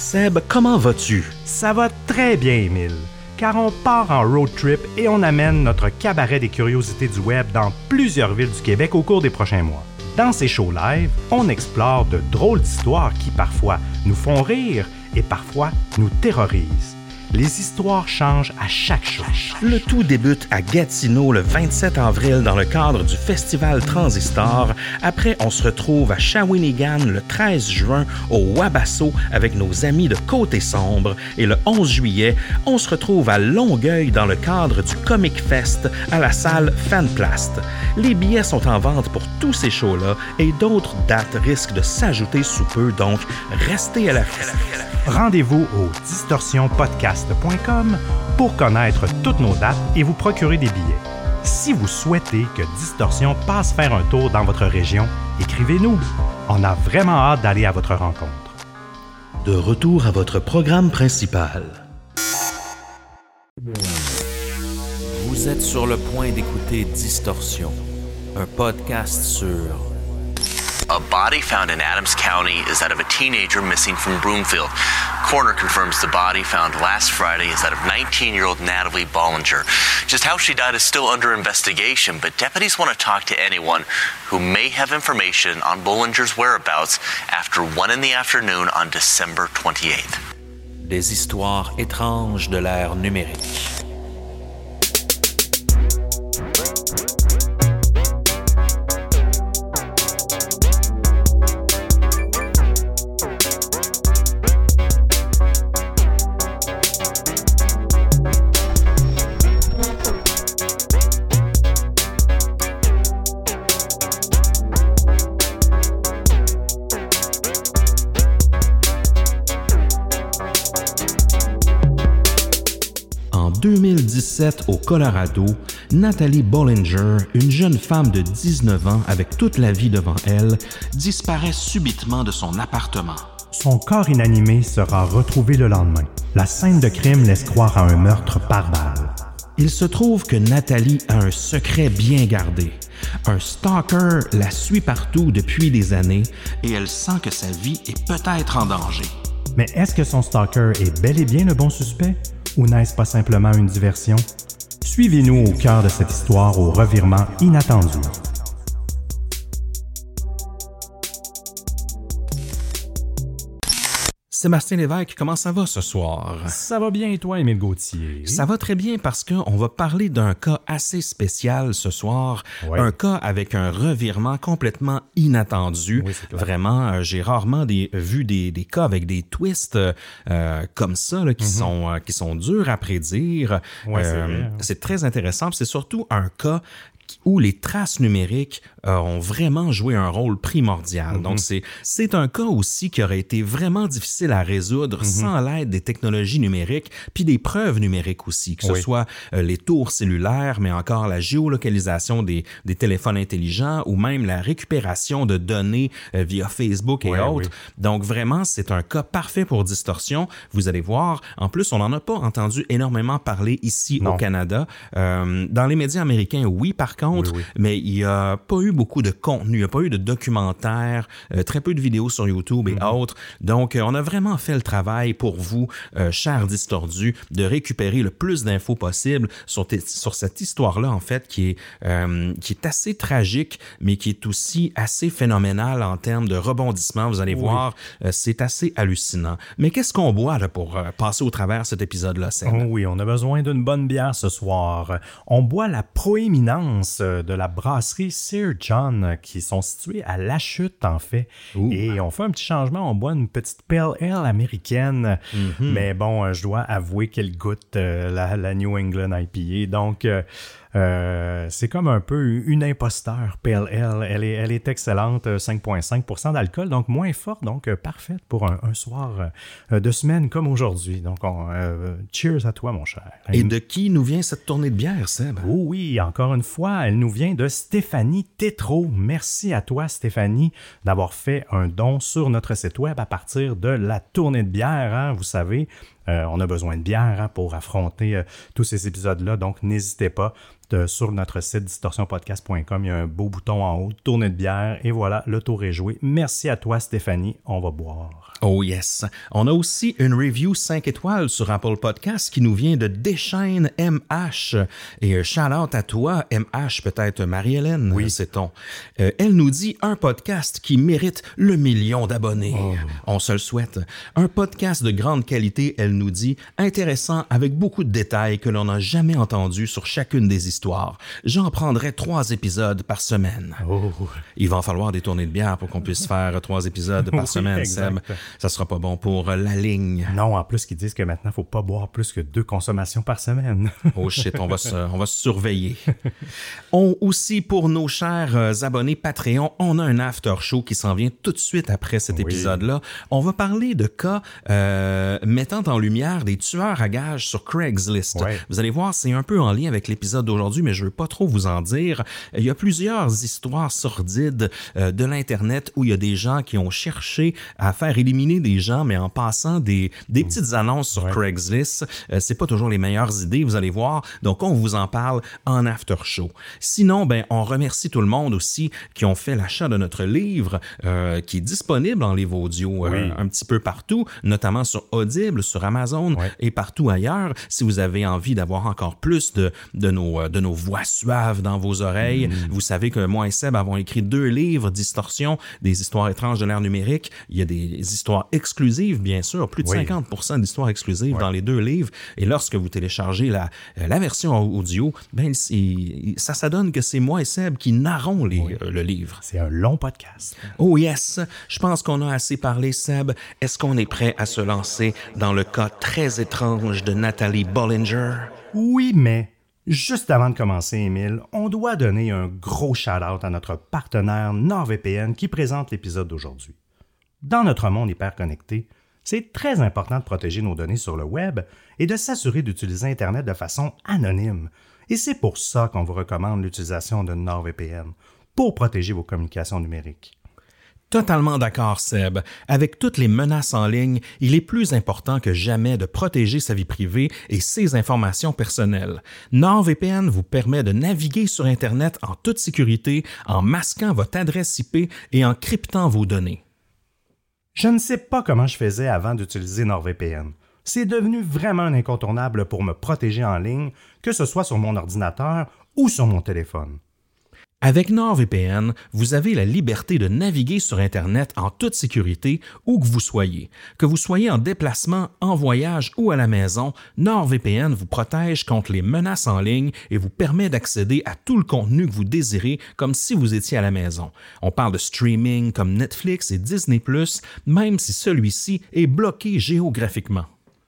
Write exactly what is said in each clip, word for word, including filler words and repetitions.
Seb, comment vas-tu? Ça va très bien, Émile, car on part en road trip et on amène notre cabaret des curiosités du web dans plusieurs villes du Québec au cours des prochains mois. Dans ces shows live, on explore de drôles d'histoires qui parfois nous font rire et parfois nous terrorisent. Les histoires changent à chaque show. Le tout débute à Gatineau le vingt-sept avril dans le cadre du Festival Transistor. Après, on se retrouve à Shawinigan le treize juin au Wabasso avec nos amis de Côté Sombre. Et le onze juillet, on se retrouve à Longueuil dans le cadre du Comic Fest à la salle Fanplast. Les billets sont en vente pour tous ces shows-là et d'autres dates risquent de s'ajouter sous peu, donc restez à la fête. Rendez-vous au distorsion podcast point com pour connaître toutes nos dates et vous procurer des billets. Si vous souhaitez que Distorsion passe faire un tour dans votre région, écrivez-nous. On a vraiment hâte d'aller à votre rencontre. De retour à votre programme principal. Vous êtes sur le point d'écouter Distorsion, un podcast sur... A body found in Adams County is that of a teenager missing from Broomfield. Coroner confirms the body found last Friday is that of nineteen-year-old Natalie Bollinger. Just how she died is still under investigation, but deputies want to talk to anyone who may have information on Bollinger's whereabouts after one in the afternoon on December twenty-eighth. Des histoires étranges de l'ère numérique. deux mille dix-sept, au Colorado, Natalie Bollinger, une jeune femme de dix-neuf ans avec toute la vie devant elle, disparaît subitement de son appartement. Son corps inanimé sera retrouvé le lendemain. La scène de crime laisse croire à un meurtre par balle. Il se trouve que Natalie a un secret bien gardé. Un stalker la suit partout depuis des années et elle sent que sa vie est peut-être en danger. Mais est-ce que son stalker est bel et bien le bon suspect? Ou n'est-ce pas simplement une diversion? Suivez-nous au cœur de cette histoire au revirement inattendu. Sébastien Lévesque, comment ça va ce soir? Ça va bien et toi, Émile Gauthier? Ça va très bien parce qu'on va parler d'un cas assez spécial ce soir. Ouais. Un cas avec un revirement complètement inattendu. Oui, vraiment, euh, j'ai rarement des, vu des, des cas avec des twists euh, comme ça là, qui, mm-hmm. sont, euh, qui sont durs à prédire. Ouais, euh, c'est, vrai. c'est très intéressant. C'est surtout un cas où les traces numériques euh, ont vraiment joué un rôle primordial. Mm-hmm. Donc, c'est, c'est un cas aussi qui aurait été vraiment difficile à résoudre mm-hmm. sans l'aide des technologies numériques, puis des preuves numériques aussi, que ce oui. soit euh, les tours cellulaires, mais encore la géolocalisation des, des téléphones intelligents ou même la récupération de données euh, via Facebook et oui, autres. Oui. Donc, vraiment, c'est un cas parfait pour Distorsion. Vous allez voir, en plus, on n'en a pas entendu énormément parler ici non. au Canada. Euh, dans les médias américains, oui, par contre, oui, oui. mais il n'y a pas eu beaucoup de contenu, il n'y a pas eu de documentaires, euh, très peu de vidéos sur YouTube et mm-hmm. autres. Donc, euh, on a vraiment fait le travail pour vous, euh, chers distordus, de récupérer le plus d'infos possible sur, t- sur cette histoire-là, en fait, qui est, euh, qui est assez tragique, mais qui est aussi assez phénoménale en termes de rebondissement. Vous allez oui. voir, euh, c'est assez hallucinant. Mais qu'est-ce qu'on boit là, pour euh, passer au travers cet épisode-là, Seb? Oh oui, on a besoin d'une bonne bière ce soir. On boit la Proéminence de la brasserie Sir John, qui sont situés à La Chute, en fait. Ouh. Et on fait un petit changement, on boit une petite Pale Ale américaine. Mm-hmm. Mais bon, je dois avouer qu'elle goûte euh, la, la New England I P A. Donc, euh, Euh, c'est comme un peu une imposteur, Pale Ale. Elle est, elle est excellente, cinq virgule cinq pour cent d'alcool, donc moins forte, donc euh, parfaite pour un, un soir euh, de semaine comme aujourd'hui. Donc, on, euh, cheers à toi, mon cher. Et de qui nous vient cette tournée de bière, Seb? Oh oui, encore une fois, elle nous vient de Stéphanie Tétrault. Merci à toi, Stéphanie, d'avoir fait un don sur notre site web à partir de la tournée de bière, hein, vous savez. Euh, on a besoin de bière hein, pour affronter euh, tous ces épisodes-là, donc n'hésitez pas. De, sur notre site distorsion podcast point com, il y a un beau bouton en haut, tournée de bière, et voilà, le tour est joué. Merci à toi, Stéphanie. On va boire. Oh yes. On a aussi une review cinq étoiles sur Apple Podcast qui nous vient de Deschaines M H. Et shout-out à toi, M H, peut-être Marie-Hélène, oui. sait-on. Euh, elle nous dit un podcast qui mérite le million d'abonnés. Oh. On se le souhaite. Un podcast de grande qualité, elle nous dit, intéressant avec beaucoup de détails que l'on n'a jamais entendus sur chacune des histoires. J'en prendrai trois épisodes par semaine. Oh. Il va en falloir des tournées de bière pour qu'on puisse faire trois épisodes par oui, semaine, exact. Seb. Ça sera pas bon pour la ligne. Non, en plus, qu'ils disent que maintenant, il ne faut pas boire plus que deux consommations par semaine. Oh shit, on va se, on va se surveiller. On, aussi, pour nos chers euh, abonnés Patreon, on a un after show qui s'en vient tout de suite après cet oui. épisode-là. On va parler de cas euh, mettant en lumière des tueurs à gages sur Craigslist. Ouais. Vous allez voir, c'est un peu en lien avec l'épisode d'aujourd'hui, mais je veux pas trop vous en dire. Il y a plusieurs histoires sordides euh, de l'Internet où il y a des gens qui ont cherché à faire éliminer des gens, mais en passant des, des petites annonces sur ouais. Craigslist. Euh, c'est pas toujours les meilleures idées, vous allez voir. Donc, on vous en parle en after show. Sinon, ben, on remercie tout le monde aussi qui ont fait l'achat de notre livre euh, qui est disponible en livre audio euh, oui. un petit peu partout, notamment sur Audible, sur Amazon ouais. et partout ailleurs. Si vous avez envie d'avoir encore plus de, de nos de nos voix suaves dans vos oreilles. Mmh. Vous savez que moi et Seb avons écrit deux livres, Distorsion, des histoires étranges de l'ère numérique. Il y a des histoires exclusives, bien sûr, plus de oui. cinquante pour cent d'histoires exclusives ouais. dans les deux livres. Et lorsque vous téléchargez la, la version audio, ben, ça, ça donne que c'est moi et Seb qui narrons les, oui. euh, le livre. C'est un long podcast. Oh yes! Je pense qu'on a assez parlé, Seb. Est-ce qu'on est prêt à se lancer dans le cas très étrange de Natalie Bollinger? Oui, mais... Juste avant de commencer, Émile, on doit donner un gros shout-out à notre partenaire NordVPN qui présente l'épisode d'aujourd'hui. Dans notre monde hyper connecté, c'est très important de protéger nos données sur le web et de s'assurer d'utiliser Internet de façon anonyme. Et c'est pour ça qu'on vous recommande l'utilisation de NordVPN, pour protéger vos communications numériques. Totalement d'accord, Seb. Avec toutes les menaces en ligne, il est plus important que jamais de protéger sa vie privée et ses informations personnelles. NordVPN vous permet de naviguer sur Internet en toute sécurité, en masquant votre adresse I P et en cryptant vos données. Je ne sais pas comment je faisais avant d'utiliser NordVPN. C'est devenu vraiment un incontournable pour me protéger en ligne, que ce soit sur mon ordinateur ou sur mon téléphone. Avec NordVPN, vous avez la liberté de naviguer sur Internet en toute sécurité où que vous soyez. Que vous soyez en déplacement, en voyage ou à la maison, NordVPN vous protège contre les menaces en ligne et vous permet d'accéder à tout le contenu que vous désirez comme si vous étiez à la maison. On parle de streaming comme Netflix et Disney plus, même si celui-ci est bloqué géographiquement.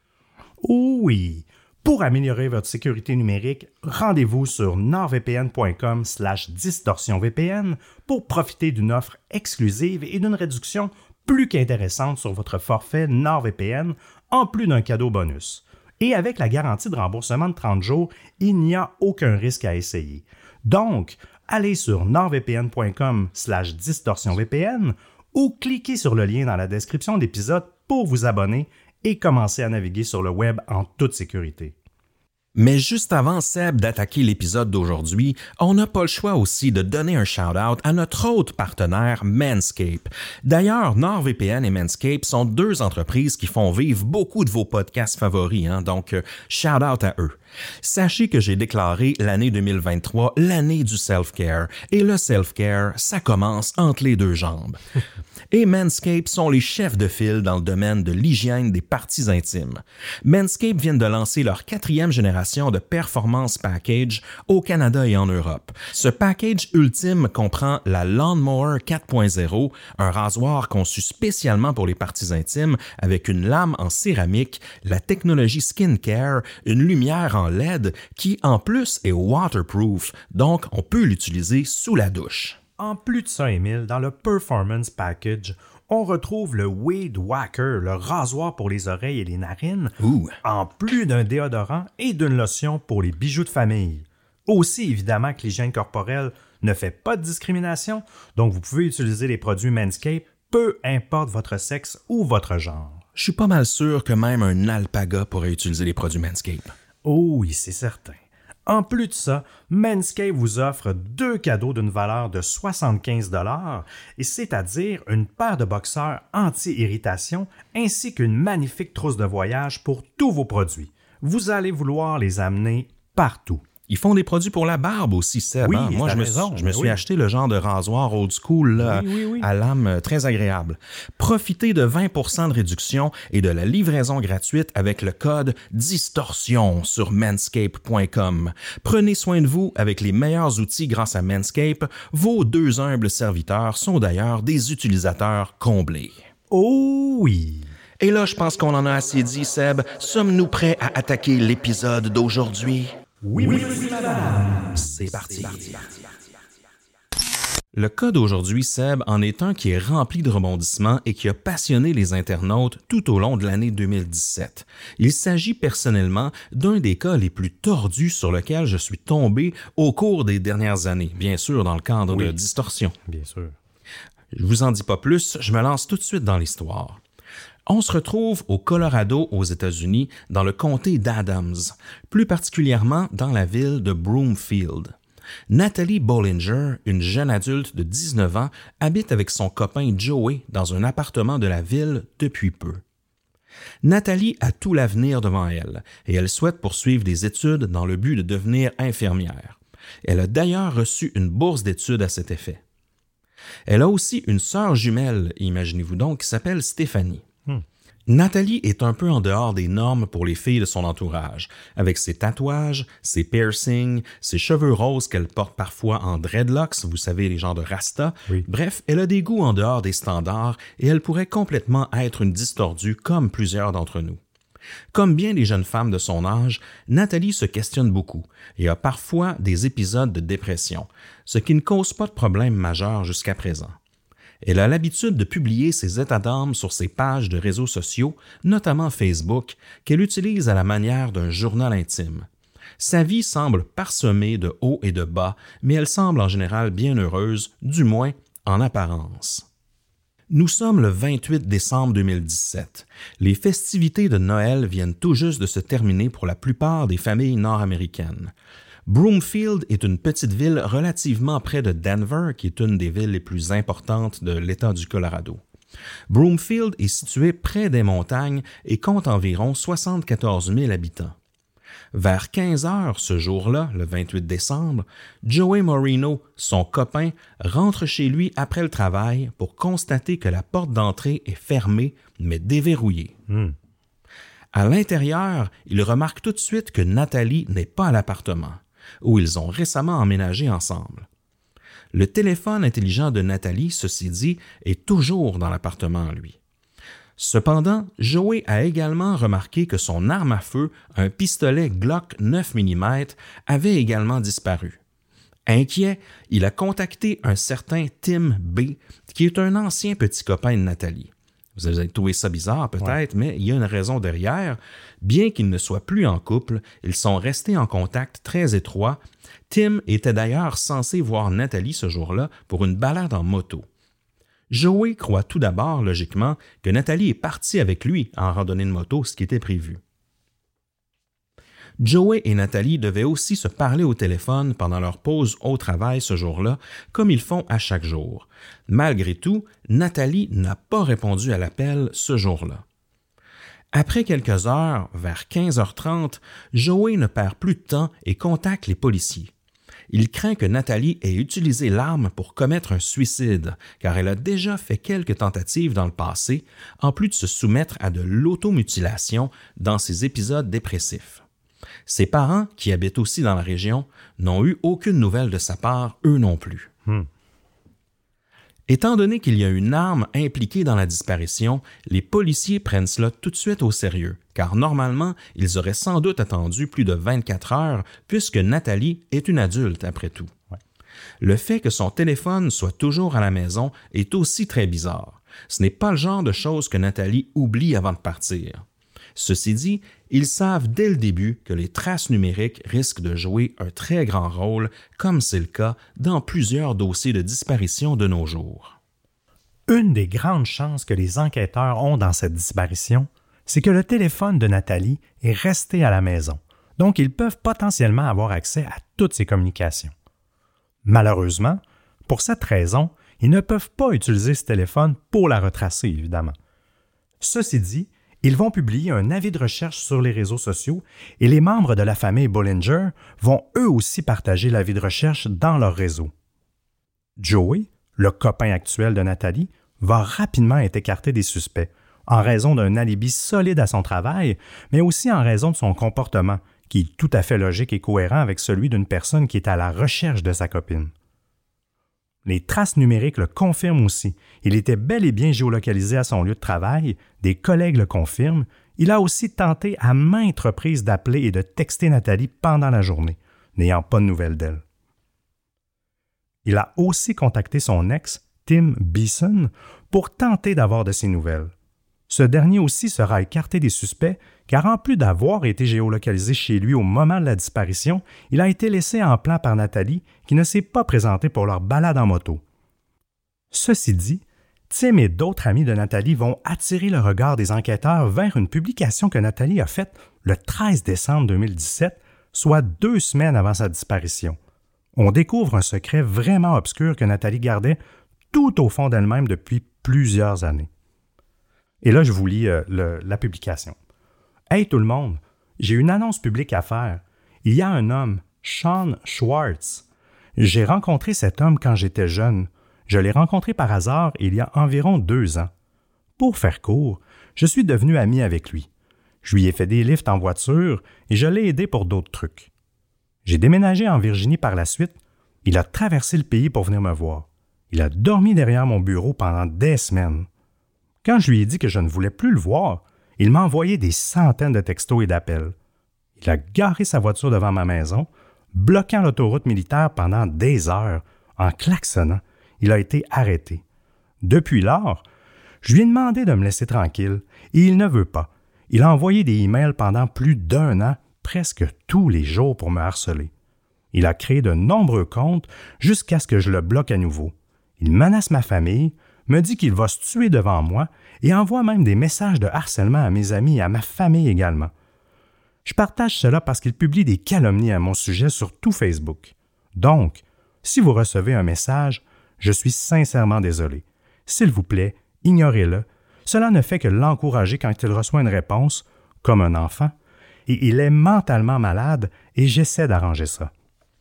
Oui! Pour améliorer votre sécurité numérique, rendez-vous sur nordvpn.com slash distorsionvpn pour profiter d'une offre exclusive et d'une réduction plus qu'intéressante sur votre forfait NordVPN, en plus d'un cadeau bonus. Et avec la garantie de remboursement de trente jours, il n'y a aucun risque à essayer. Donc, allez sur nordvpn.com slash distorsionvpn ou cliquez sur le lien dans la description de l'épisode pour vous abonner et commencer à naviguer sur le web en toute sécurité. Mais juste avant, Seb, d'attaquer l'épisode d'aujourd'hui, on n'a pas le choix aussi de donner un shout-out à notre autre partenaire, Manscaped. D'ailleurs, NordVPN et Manscaped sont deux entreprises qui font vivre beaucoup de vos podcasts favoris, hein, donc euh, shout-out à eux. Sachez que j'ai déclaré l'année deux mille vingt-trois l'année du self-care, et le self-care, ça commence entre les deux jambes. Et Manscaped sont les chefs de file dans le domaine de l'hygiène des parties intimes. Manscaped viennent de lancer leur quatrième génération de Performance Package au Canada et en Europe. Ce package ultime comprend la Lawnmower quatre point zéro, un rasoir conçu spécialement pour les parties intimes avec une lame en céramique, la technologie Skincare, une lumière en L E D qui en plus est waterproof, donc on peut l'utiliser sous la douche. En plus de ça, Émile, dans le Performance Package, on retrouve le Weed Whacker, le rasoir pour les oreilles et les narines, Ouh. en plus d'un déodorant et d'une lotion pour les bijoux de famille. Aussi, évidemment, que l'hygiène corporelle ne fait pas de discrimination, donc vous pouvez utiliser les produits Manscaped, peu importe votre sexe ou votre genre. je suis pas mal sûr que même un alpaga pourrait utiliser les produits Manscaped. Oh oui, c'est certain. En plus de ça, Manscaped vous offre deux cadeaux d'une valeur de soixante-quinze dollars, et c'est-à-dire une paire de boxeurs anti-irritation ainsi qu'une magnifique trousse de voyage pour tous vos produits. Vous allez vouloir les amener partout. Ils font des produits pour la barbe aussi, Seb. Oui, hein? Moi, je me, raison, je me suis oui. acheté le genre de rasoir old school là, oui, oui, oui. à lame euh, très agréable. Profitez de vingt pour cent de réduction et de la livraison gratuite avec le code DISTORSION sur manscaped point com. Prenez soin de vous avec les meilleurs outils grâce à Manscaped. Vos deux humbles serviteurs sont d'ailleurs des utilisateurs comblés. Oh oui! Et là, je pense qu'on en a assez dit, Seb. Sommes-nous prêts à attaquer l'épisode d'aujourd'hui? Oui, oui, oui, madame! C'est parti. Le cas d'aujourd'hui, Seb, en est un qui est rempli de rebondissements et qui a passionné les internautes tout au long de l'année deux mille dix-sept. Il s'agit personnellement d'un des cas les plus tordus sur lequel je suis tombé au cours des dernières années, bien sûr dans le cadre Oui. de Distorsion. Bien sûr. Je vous en dis pas plus, je me lance tout de suite dans l'histoire. On se retrouve au Colorado, aux États-Unis, dans le comté d'Adams, plus particulièrement dans la ville de Broomfield. Natalie Bollinger, une jeune adulte de dix-neuf ans, habite avec son copain Joey dans un appartement de la ville depuis peu. Nathalie a tout l'avenir devant elle et elle souhaite poursuivre des études dans le but de devenir infirmière. Elle a d'ailleurs reçu une bourse d'études à cet effet. Elle a aussi une sœur jumelle, imaginez-vous donc, qui s'appelle Stéphanie. Hmm. Nathalie est un peu en dehors des normes pour les filles de son entourage, avec ses tatouages, ses piercings, ses cheveux roses qu'elle porte parfois en dreadlocks, vous savez, les genres de rasta. Oui. Bref, elle a des goûts en dehors des standards et elle pourrait complètement être une distordue comme plusieurs d'entre nous. Comme bien les jeunes femmes de son âge, Nathalie se questionne beaucoup et a parfois des épisodes de dépression, ce qui ne cause pas de problème majeur jusqu'à présent. Elle a l'habitude de publier ses états d'âme sur ses pages de réseaux sociaux, notamment Facebook, qu'elle utilise à la manière d'un journal intime. Sa vie semble parsemée de hauts et de bas, mais elle semble en général bien heureuse, du moins en apparence. Nous sommes le vingt-huit décembre deux mille dix-sept. Les festivités de Noël viennent tout juste de se terminer pour la plupart des familles nord-américaines. Broomfield est une petite ville relativement près de Denver, qui est une des villes les plus importantes de l'État du Colorado. Broomfield est situé près des montagnes et compte environ soixante-quatorze mille habitants. Vers quinze heures ce jour-là, le vingt-huit décembre, Joey Moreno, son copain, rentre chez lui après le travail pour constater que la porte d'entrée est fermée mais déverrouillée. Mm. À l'intérieur, il remarque tout de suite que Nathalie n'est pas à l'appartement, où ils ont récemment emménagé ensemble. Le téléphone intelligent de Nathalie, ceci dit, est toujours dans l'appartement, lui. Cependant, Joey a également remarqué que son arme à feu, un pistolet Glock neuf millimètres, avait également disparu. Inquiet, il a contacté un certain Tim B., qui est un ancien petit copain de Nathalie. Vous avez trouvé ça bizarre peut-être, ouais. Mais il y a une raison derrière. Bien qu'ils ne soient plus en couple, ils sont restés en contact très étroit. Tim était d'ailleurs censé voir Nathalie ce jour-là pour une balade en moto. Joey croit tout d'abord, logiquement, que Nathalie est partie avec lui en randonnée de moto, ce qui était prévu. Joey et Nathalie devaient aussi se parler au téléphone pendant leur pause au travail ce jour-là, comme ils font à chaque jour. Malgré tout, Nathalie n'a pas répondu à l'appel ce jour-là. Après quelques heures, vers quinze heures trente, Joey ne perd plus de temps et contacte les policiers. Il craint que Nathalie ait utilisé l'arme pour commettre un suicide, car elle a déjà fait quelques tentatives dans le passé, en plus de se soumettre à de l'automutilation dans ses épisodes dépressifs. Ses parents, qui habitent aussi dans la région, n'ont eu aucune nouvelle de sa part, eux non plus. Hmm. Étant donné qu'il y a une arme impliquée dans la disparition, les policiers prennent cela tout de suite au sérieux, car normalement, ils auraient sans doute attendu plus de vingt-quatre heures, puisque Nathalie est une adulte après tout. Ouais. Le fait que son téléphone soit toujours à la maison est aussi très bizarre. Ce n'est pas le genre de choses que Nathalie oublie avant de partir. Ceci dit, ils savent dès le début que les traces numériques risquent de jouer un très grand rôle, comme c'est le cas dans plusieurs dossiers de disparition de nos jours. Une des grandes chances que les enquêteurs ont dans cette disparition, c'est que le téléphone de Nathalie est resté à la maison, donc ils peuvent potentiellement avoir accès à toutes ses communications. Malheureusement, pour cette raison, ils ne peuvent pas utiliser ce téléphone pour la retracer, évidemment. Ceci dit, ils vont publier un avis de recherche sur les réseaux sociaux et les membres de la famille Bollinger vont eux aussi partager l'avis de recherche dans leur réseau. Joey, le copain actuel de Nathalie, va rapidement être écarté des suspects, en raison d'un alibi solide à son travail, mais aussi en raison de son comportement, qui est tout à fait logique et cohérent avec celui d'une personne qui est à la recherche de sa copine. Les traces numériques le confirment aussi. Il était bel et bien géolocalisé à son lieu de travail, des collègues le confirment. Il a aussi tenté à maintes reprises d'appeler et de texter Nathalie pendant la journée, n'ayant pas de nouvelles d'elle. Il a aussi contacté son ex, Tim Beeson, pour tenter d'avoir de ses nouvelles. Ce dernier aussi sera écarté des suspects car en plus d'avoir été géolocalisé chez lui au moment de la disparition, il a été laissé en plan par Nathalie qui ne s'est pas présentée pour leur balade en moto. Ceci dit, Tim et d'autres amis de Nathalie vont attirer le regard des enquêteurs vers une publication que Nathalie a faite le treize décembre deux mille dix-sept, soit deux semaines avant sa disparition. On découvre un secret vraiment obscur que Nathalie gardait tout au fond d'elle-même depuis plusieurs années. Et là, je vous lis euh, le, la publication. « Hey tout le monde, j'ai une annonce publique à faire. Il y a un homme, Sean Schwartz. J'ai rencontré cet homme quand j'étais jeune. Je l'ai rencontré par hasard il y a environ deux ans. Pour faire court, je suis devenu ami avec lui. Je lui ai fait des lifts en voiture et je l'ai aidé pour d'autres trucs. J'ai déménagé en Virginie par la suite. Il a traversé le pays pour venir me voir. Il a dormi derrière mon bureau pendant des semaines. Quand je lui ai dit que je ne voulais plus le voir, il m'a envoyé des centaines de textos et d'appels. Il a garé sa voiture devant ma maison, bloquant l'autoroute militaire pendant des heures, en klaxonnant. Il a été arrêté. Depuis lors, je lui ai demandé de me laisser tranquille, et il ne veut pas. Il a envoyé des emails pendant plus d'un an, presque tous les jours pour me harceler. Il a créé de nombreux comptes jusqu'à ce que je le bloque à nouveau. Il menace ma famille, me dit qu'il va se tuer devant moi et envoie même des messages de harcèlement à mes amis et à ma famille également. Je partage cela parce qu'il publie des calomnies à mon sujet sur tout Facebook. Donc, si vous recevez un message, je suis sincèrement désolé. S'il vous plaît, ignorez-le. Cela ne fait que l'encourager quand il reçoit une réponse, comme un enfant, et il est mentalement malade et j'essaie d'arranger ça.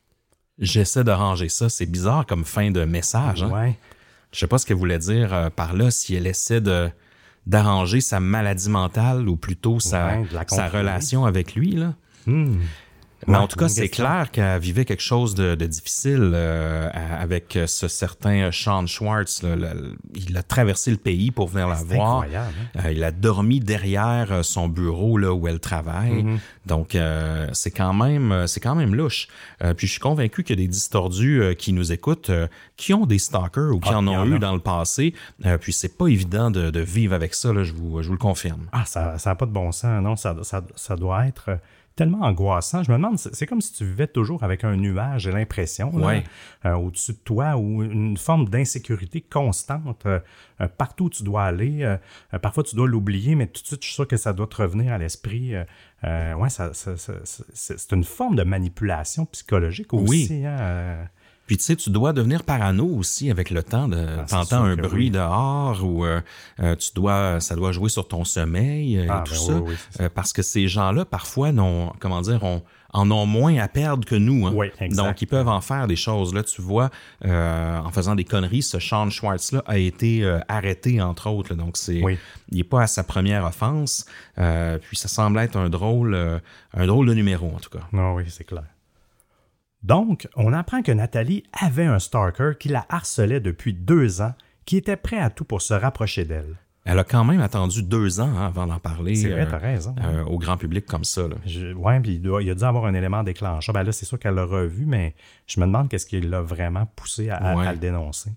J'essaie d'arranger ça, c'est bizarre comme fin de message. Hein? Ouais. Je sais pas ce qu'elle voulait dire euh, par là, si elle essaie de d'arranger sa maladie mentale ou plutôt sa, ouais, sa relation avec lui, là. Mmh. Mais Ouais, en tout cas, c'est question. clair qu'elle vivait quelque chose de, de difficile euh, avec ce certain Sean Schwartz. Là, le, il a traversé le pays pour venir la C'est voir. incroyable, hein? Euh, il a dormi derrière son bureau là où elle travaille. Mm-hmm. Donc, euh, c'est quand même c'est quand même louche. Euh, puis, je suis convaincu qu'il y a des distordus euh, qui nous écoutent, euh, qui ont des stalkers ou qui Ah, en il y ont en eu a. dans le passé. Euh, puis, c'est pas évident de, de vivre avec ça, là, je vous, je vous le confirme. Ah, ça n'a pas de bon sens. Non, ça, ça, ça doit être tellement angoissant. Je me demande, c'est, c'est comme si tu vivais toujours avec un nuage, j'ai l'impression, là, Ouais. euh, au-dessus de toi, ou une forme d'insécurité constante. Euh, euh, partout où tu dois aller, euh, euh, parfois tu dois l'oublier, mais tout de suite, je suis sûr que ça doit te revenir à l'esprit. Euh, euh, ouais, ça, ça, ça, ça- c'est, c'est une forme de manipulation psychologique aussi. Oui. Hein, euh, Puis tu sais, tu dois devenir parano aussi avec le temps. De, Ah, c'est t'entends sûr un que bruit oui. dehors ou euh, euh, tu dois, ça doit jouer sur ton sommeil euh, Ah, et tout ben ça. oui, oui, c'est ça. Euh, parce que ces gens-là, parfois, n'ont, comment dire, ont, en ont moins à perdre que nous. Hein? Oui, exact. Donc, ils peuvent en faire des choses. Là, tu vois, euh, en faisant des conneries, ce Sean Schwartz-là a été euh, arrêté, entre autres. Là. Donc, c'est, Oui. il n'est pas à sa première offense. Euh, puis, ça semble être un drôle, euh, un drôle de numéro, en tout cas. Non, oui, c'est clair. Donc, on apprend que Nathalie avait un stalker qui la harcelait depuis deux ans, qui était prêt à tout pour se rapprocher d'elle. Elle a quand même attendu deux ans hein, avant d'en parler. C'est vrai, euh, t'as raison. euh, au grand public comme ça. Là. Je- ouais, puis il, doit- il a dû avoir un élément déclencheur. Ben là, c'est sûr qu'elle l'a revu, mais je me demande qu'est-ce qui l'a vraiment poussé à, à- Ouais. à le dénoncer.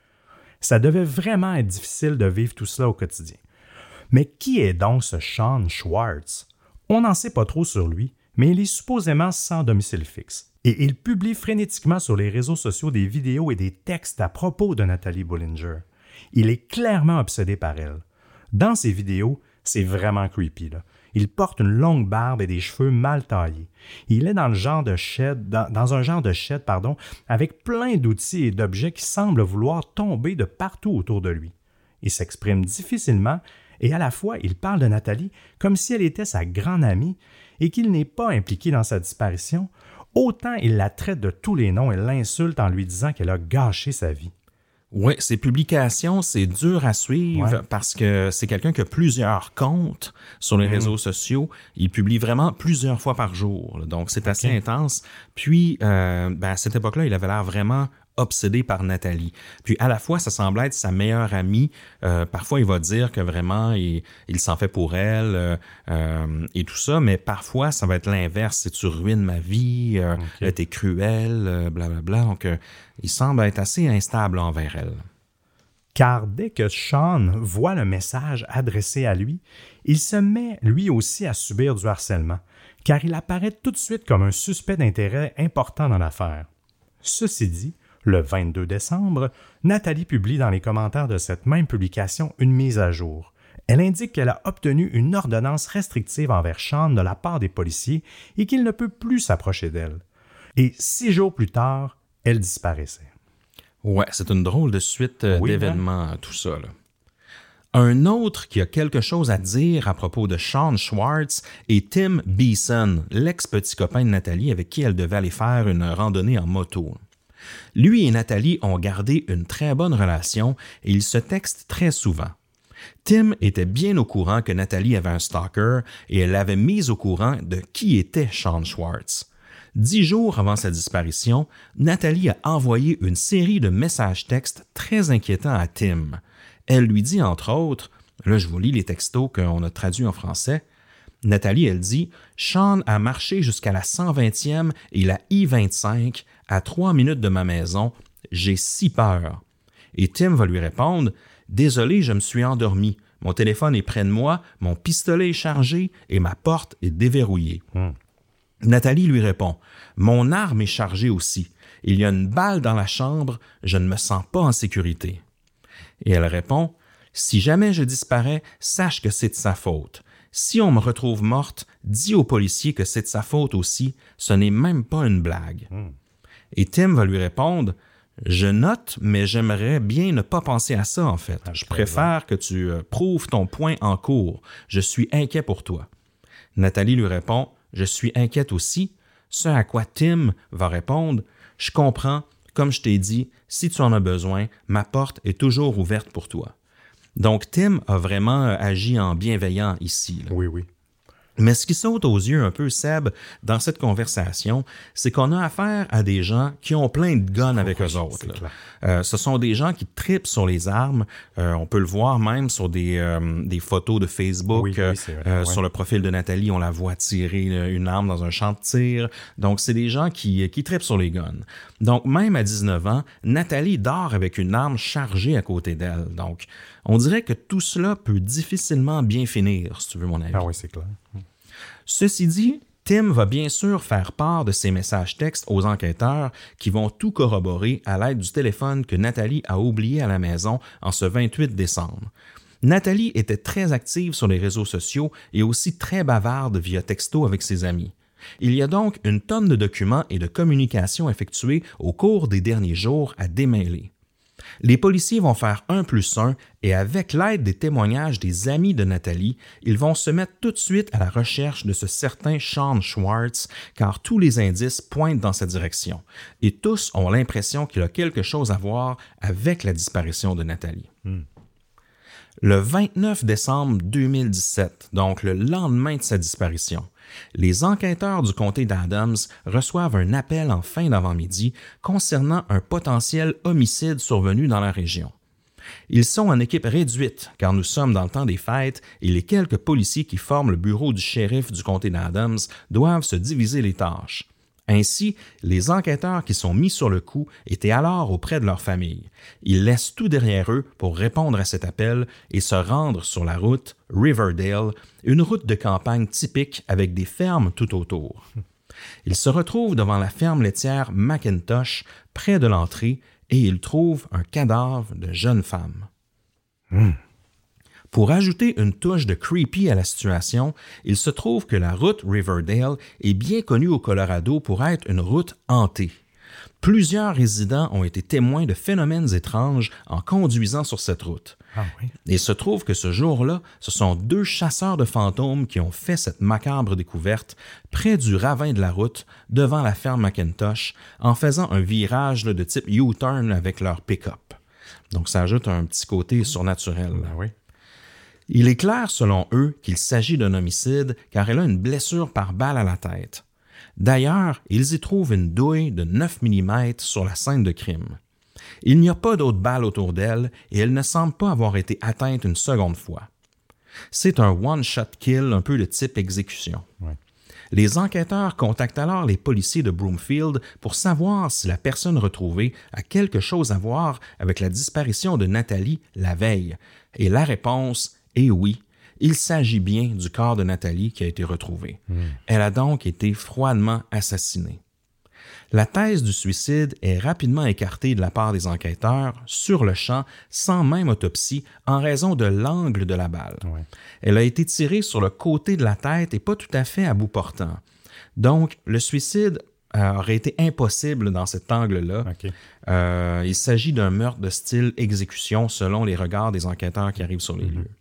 Ça devait vraiment être difficile de vivre tout cela au quotidien. Mais qui est donc ce Sean Schwartz? On n'en sait pas trop sur lui, mais il est supposément sans domicile fixe. Et il publie frénétiquement sur les réseaux sociaux des vidéos et des textes à propos de Nathalie Bollinger. Il est clairement obsédé par elle. Dans ses vidéos, c'est vraiment creepy, là. Il porte une longue barbe et des cheveux mal taillés. Il est dans le genre de shed, dans, dans un genre de shed, pardon, avec plein d'outils et d'objets qui semblent vouloir tomber de partout autour de lui. Il s'exprime difficilement et à la fois il parle de Nathalie comme si elle était sa grande amie et qu'il n'est pas impliqué dans sa disparition, autant il la traite de tous les noms et l'insulte en lui disant qu'elle a gâché sa vie. Oui, ses publications, c'est dur à suivre Ouais. parce que c'est quelqu'un qui a plusieurs comptes sur les mmh. réseaux sociaux. Il publie vraiment plusieurs fois par jour. Là. Donc, c'est okay. assez intense. Puis, euh, ben, à cette époque-là, il avait l'air vraiment obsédé par Nathalie. Puis, à la fois, ça semble être sa meilleure amie. Euh, parfois, il va dire que vraiment, il, il s'en fait pour elle euh, euh, et tout ça. Mais parfois, ça va être l'inverse. C'est tu ruines ma vie, euh, okay. t'es cruel, euh, blablabla. Donc, euh, il semble être assez instable envers elle. Car dès que Sean voit le message adressé à lui, il se met lui aussi à subir du harcèlement, car il apparaît tout de suite comme un suspect d'intérêt important dans l'affaire. Ceci dit, le vingt-deux décembre, Nathalie publie dans les commentaires de cette même publication une mise à jour. Elle indique qu'elle a obtenu une ordonnance restrictive envers Sean de la part des policiers et qu'il ne peut plus s'approcher d'elle. Et six jours plus tard, elle disparaissait. Ouais, c'est une drôle de suite euh, oui, d'événements, hein? Tout ça, là. Un autre qui a quelque chose à dire à propos de Sean Schwartz est Tim Beeson, l'ex-petit copain de Nathalie avec qui elle devait aller faire une randonnée en moto. Lui et Nathalie ont gardé une très bonne relation et ils se textent très souvent. Tim était bien au courant que Nathalie avait un stalker et elle l'avait mise au courant de qui était Sean Schwartz. Dix jours avant sa disparition, Nathalie a envoyé une série de messages textes très inquiétants à Tim. Elle lui dit, entre autres, là je vous lis les textos qu'on a traduits en français, Nathalie, elle dit « Sean a marché jusqu'à la cent vingtième et la I vingt-cinq à trois minutes de ma maison. J'ai si peur. » Et Tim va lui répondre « Désolé, je me suis endormi. Mon téléphone est près de moi, mon pistolet est chargé et ma porte est déverrouillée. Hmm. » Nathalie lui répond « Mon arme est chargée aussi. Il y a une balle dans la chambre, je ne me sens pas en sécurité. » Et elle répond « Si jamais je disparais, sache que c'est de sa faute. Si on me retrouve morte, dis aux policiers que c'est de sa faute aussi, ce n'est même pas une blague. Mm. » Et Tim va lui répondre « Je note, mais j'aimerais bien ne pas penser à ça en fait. Okay, je préfère ouais. que tu euh, prouves ton point en cours. Je suis inquiet pour toi. » Nathalie lui répond « Je suis inquiète aussi. » Ce à quoi Tim va répondre « Je comprends, comme je t'ai dit, si tu en as besoin, ma porte est toujours ouverte pour toi. » Donc, Tim a vraiment agi en bienveillant ici. Là. Oui, oui. Mais ce qui saute aux yeux un peu, Seb, dans cette conversation, c'est qu'on a affaire à des gens qui ont plein de guns avec oh, eux autres. Là. Euh, ce sont des gens qui tripent sur les armes. Euh, on peut le voir même sur des, euh, des photos de Facebook. Oui, oui, vrai, euh, ouais. Sur le profil de Nathalie, on la voit tirer une arme dans un champ de tir. Donc, c'est des gens qui, qui tripent sur les guns. Donc, même à dix-neuf ans, Nathalie dort avec une arme chargée à côté d'elle. Donc, on dirait que tout cela peut difficilement bien finir, si tu veux mon avis. Ah oui, c'est clair. Ceci dit, Tim va bien sûr faire part de ses messages textes aux enquêteurs qui vont tout corroborer à l'aide du téléphone que Nathalie a oublié à la maison en ce vingt-huit décembre. Nathalie était très active sur les réseaux sociaux et aussi très bavarde via texto avec ses amis. Il y a donc une tonne de documents et de communications effectuées au cours des derniers jours à démêler. Les policiers vont faire un plus un et avec l'aide des témoignages des amis de Nathalie, ils vont se mettre tout de suite à la recherche de ce certain Sean Schwartz car tous les indices pointent dans sa direction et tous ont l'impression qu'il a quelque chose à voir avec la disparition de Nathalie. Hmm. Le vingt-neuf décembre deux mille dix-sept, donc le lendemain de sa disparition, les enquêteurs du comté d'Adams reçoivent un appel en fin d'avant-midi concernant un potentiel homicide survenu dans la région. Ils sont en équipe réduite car nous sommes dans le temps des fêtes et les quelques policiers qui forment le bureau du shérif du comté d'Adams doivent se diviser les tâches. Ainsi, les enquêteurs qui sont mis sur le coup étaient alors auprès de leur famille. Ils laissent tout derrière eux pour répondre à cet appel et se rendre sur la route Riverdale, une route de campagne typique avec des fermes tout autour. Ils se retrouvent devant la ferme laitière McIntosh, près de l'entrée, et ils trouvent un cadavre de jeune femme. Mmh. Pour ajouter une touche de creepy à la situation, il se trouve que la route Riverdale est bien connue au Colorado pour être une route hantée. Plusieurs résidents ont été témoins de phénomènes étranges en conduisant sur cette route. Ah oui. Il se trouve que ce jour-là, ce sont deux chasseurs de fantômes qui ont fait cette macabre découverte près du ravin de la route, devant la ferme McIntosh, en faisant un virage là, de type U-turn avec leur pick-up. Donc ça ajoute un petit côté surnaturel. Ah oui. Il est clair, selon eux, qu'il s'agit d'un homicide car elle a une blessure par balle à la tête. D'ailleurs, ils y trouvent une douille de neuf millimètres sur la scène de crime. Il n'y a pas d'autres balles autour d'elle et elle ne semble pas avoir été atteinte une seconde fois. C'est un one-shot kill un peu de type exécution. Ouais. Les enquêteurs contactent alors les policiers de Broomfield pour savoir si la personne retrouvée a quelque chose à voir avec la disparition de Nathalie la veille. Et la réponse est oui. Il s'agit bien du corps de Nathalie qui a été retrouvé. Mmh. Elle a donc été froidement assassinée. La thèse du suicide est rapidement écartée de la part des enquêteurs, sur le champ, sans même autopsie, en raison de l'angle de la balle. Ouais. Elle a été tirée sur le côté de la tête et pas tout à fait à bout portant. Donc, le suicide euh, aurait été impossible dans cet angle-là. Okay. Euh, il s'agit d'un meurtre de style exécution, selon les regards des enquêteurs qui arrivent sur les mmh. lieux.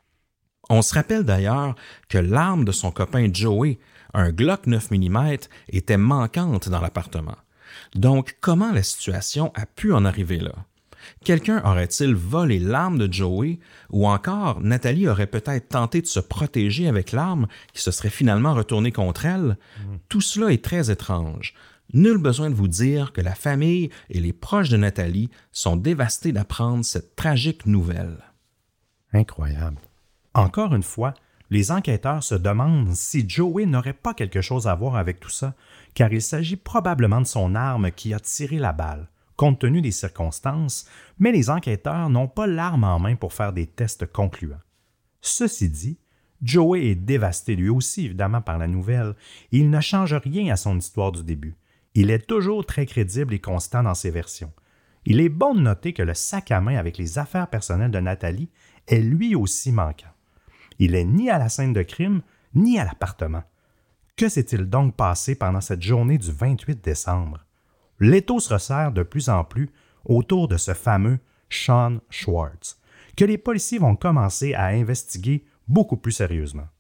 On se rappelle d'ailleurs que l'arme de son copain Joey, un Glock neuf millimètres, était manquante dans l'appartement. Donc, comment la situation a pu en arriver là? Quelqu'un aurait-il volé l'arme de Joey ou encore Nathalie aurait peut-être tenté de se protéger avec l'arme qui se serait finalement retournée contre elle? Mmh. Tout cela est très étrange. Nul besoin de vous dire que la famille et les proches de Nathalie sont dévastés d'apprendre cette tragique nouvelle. Incroyable. Encore une fois, les enquêteurs se demandent si Joey n'aurait pas quelque chose à voir avec tout ça, car il s'agit probablement de son arme qui a tiré la balle, compte tenu des circonstances, mais les enquêteurs n'ont pas l'arme en main pour faire des tests concluants. Ceci dit, Joey est dévasté lui aussi, évidemment, par la nouvelle, et il ne change rien à son histoire du début. Il est toujours très crédible et constant dans ses versions. Il est bon de noter que le sac à main avec les affaires personnelles de Nathalie est lui aussi manquant. Il est ni à la scène de crime, ni à l'appartement. Que s'est-il donc passé pendant cette journée du vingt-huit décembre? L'étau se resserre de plus en plus autour de ce fameux Sean Schwartz, que les policiers vont commencer à investiguer beaucoup plus sérieusement.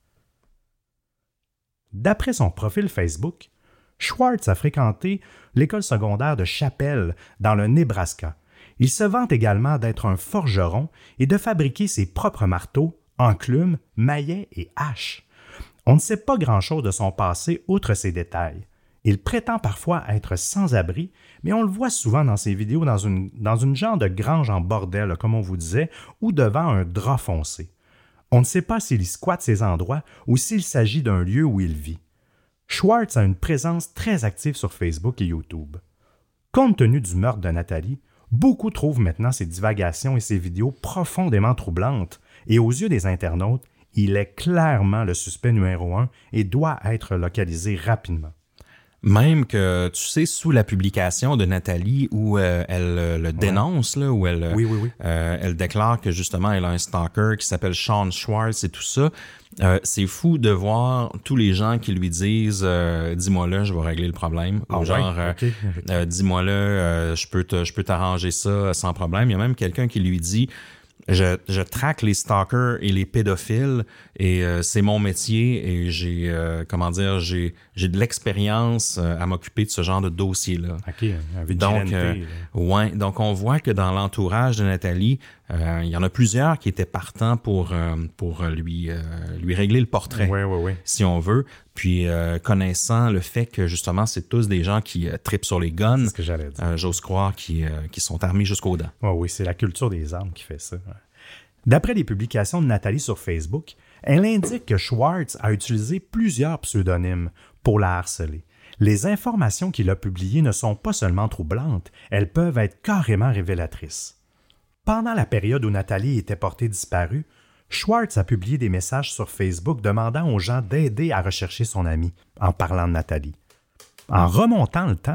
D'après son profil Facebook, Schwartz a fréquenté l'école secondaire de Chapel dans le Nebraska. Il se vante également d'être un forgeron et de fabriquer ses propres marteaux, enclumes, maillets et haches. On ne sait pas grand-chose de son passé outre ces détails. Il prétend parfois être sans-abri, mais on le voit souvent dans ses vidéos dans une, dans une genre de grange en bordel, comme on vous disait, ou devant un drap foncé. On ne sait pas s'il y squatte ces endroits ou s'il s'agit d'un lieu où il vit. Schwartz a une présence très active sur Facebook et YouTube. Compte tenu du meurtre de Nathalie, beaucoup trouvent maintenant ses divagations et ses vidéos profondément troublantes, et aux yeux des internautes, il est clairement le suspect numéro un et doit être localisé rapidement. Même que, tu sais, sous la publication de Nathalie où euh, elle euh, le dénonce, ouais. là, où elle, oui, oui, oui. Euh, elle déclare que justement elle a un stalker qui s'appelle Sean Schwartz et tout ça, euh, c'est fou de voir tous les gens qui lui disent euh, « dis-moi là, je vais régler le problème ah, » ou genre ouais? okay. euh, euh, « dis-moi là, euh, je peux te, je peux t'arranger ça sans problème ». Il y a même quelqu'un qui lui dit Je, je traque les stalkers et les pédophiles et euh, c'est mon métier et j'ai euh, comment dire j'ai j'ai de l'expérience euh, à m'occuper de ce genre de dossier-là. OK, un vigilante. Donc euh, ouais, donc on voit que dans l'entourage de Nathalie, euh, il y en a plusieurs qui étaient partants pour euh, pour lui euh, lui régler le portrait. Oui, oui, oui. Si on veut. Puis euh, connaissant le fait que justement c'est tous des gens qui euh, tripent sur les guns, c'est ce que j'allais dire. Euh, j'ose croire qui euh, qui sont armés jusqu'aux dents. Oh, oui, c'est la culture des armes qui fait ça. Ouais. D'après les publications de Nathalie sur Facebook, elle indique que Schwartz a utilisé plusieurs pseudonymes pour la harceler. Les informations qu'il a publiées ne sont pas seulement troublantes, elles peuvent être carrément révélatrices. Pendant la période où Nathalie était portée disparue, Schwartz a publié des messages sur Facebook demandant aux gens d'aider à rechercher son amie en parlant de Nathalie. En remontant le temps,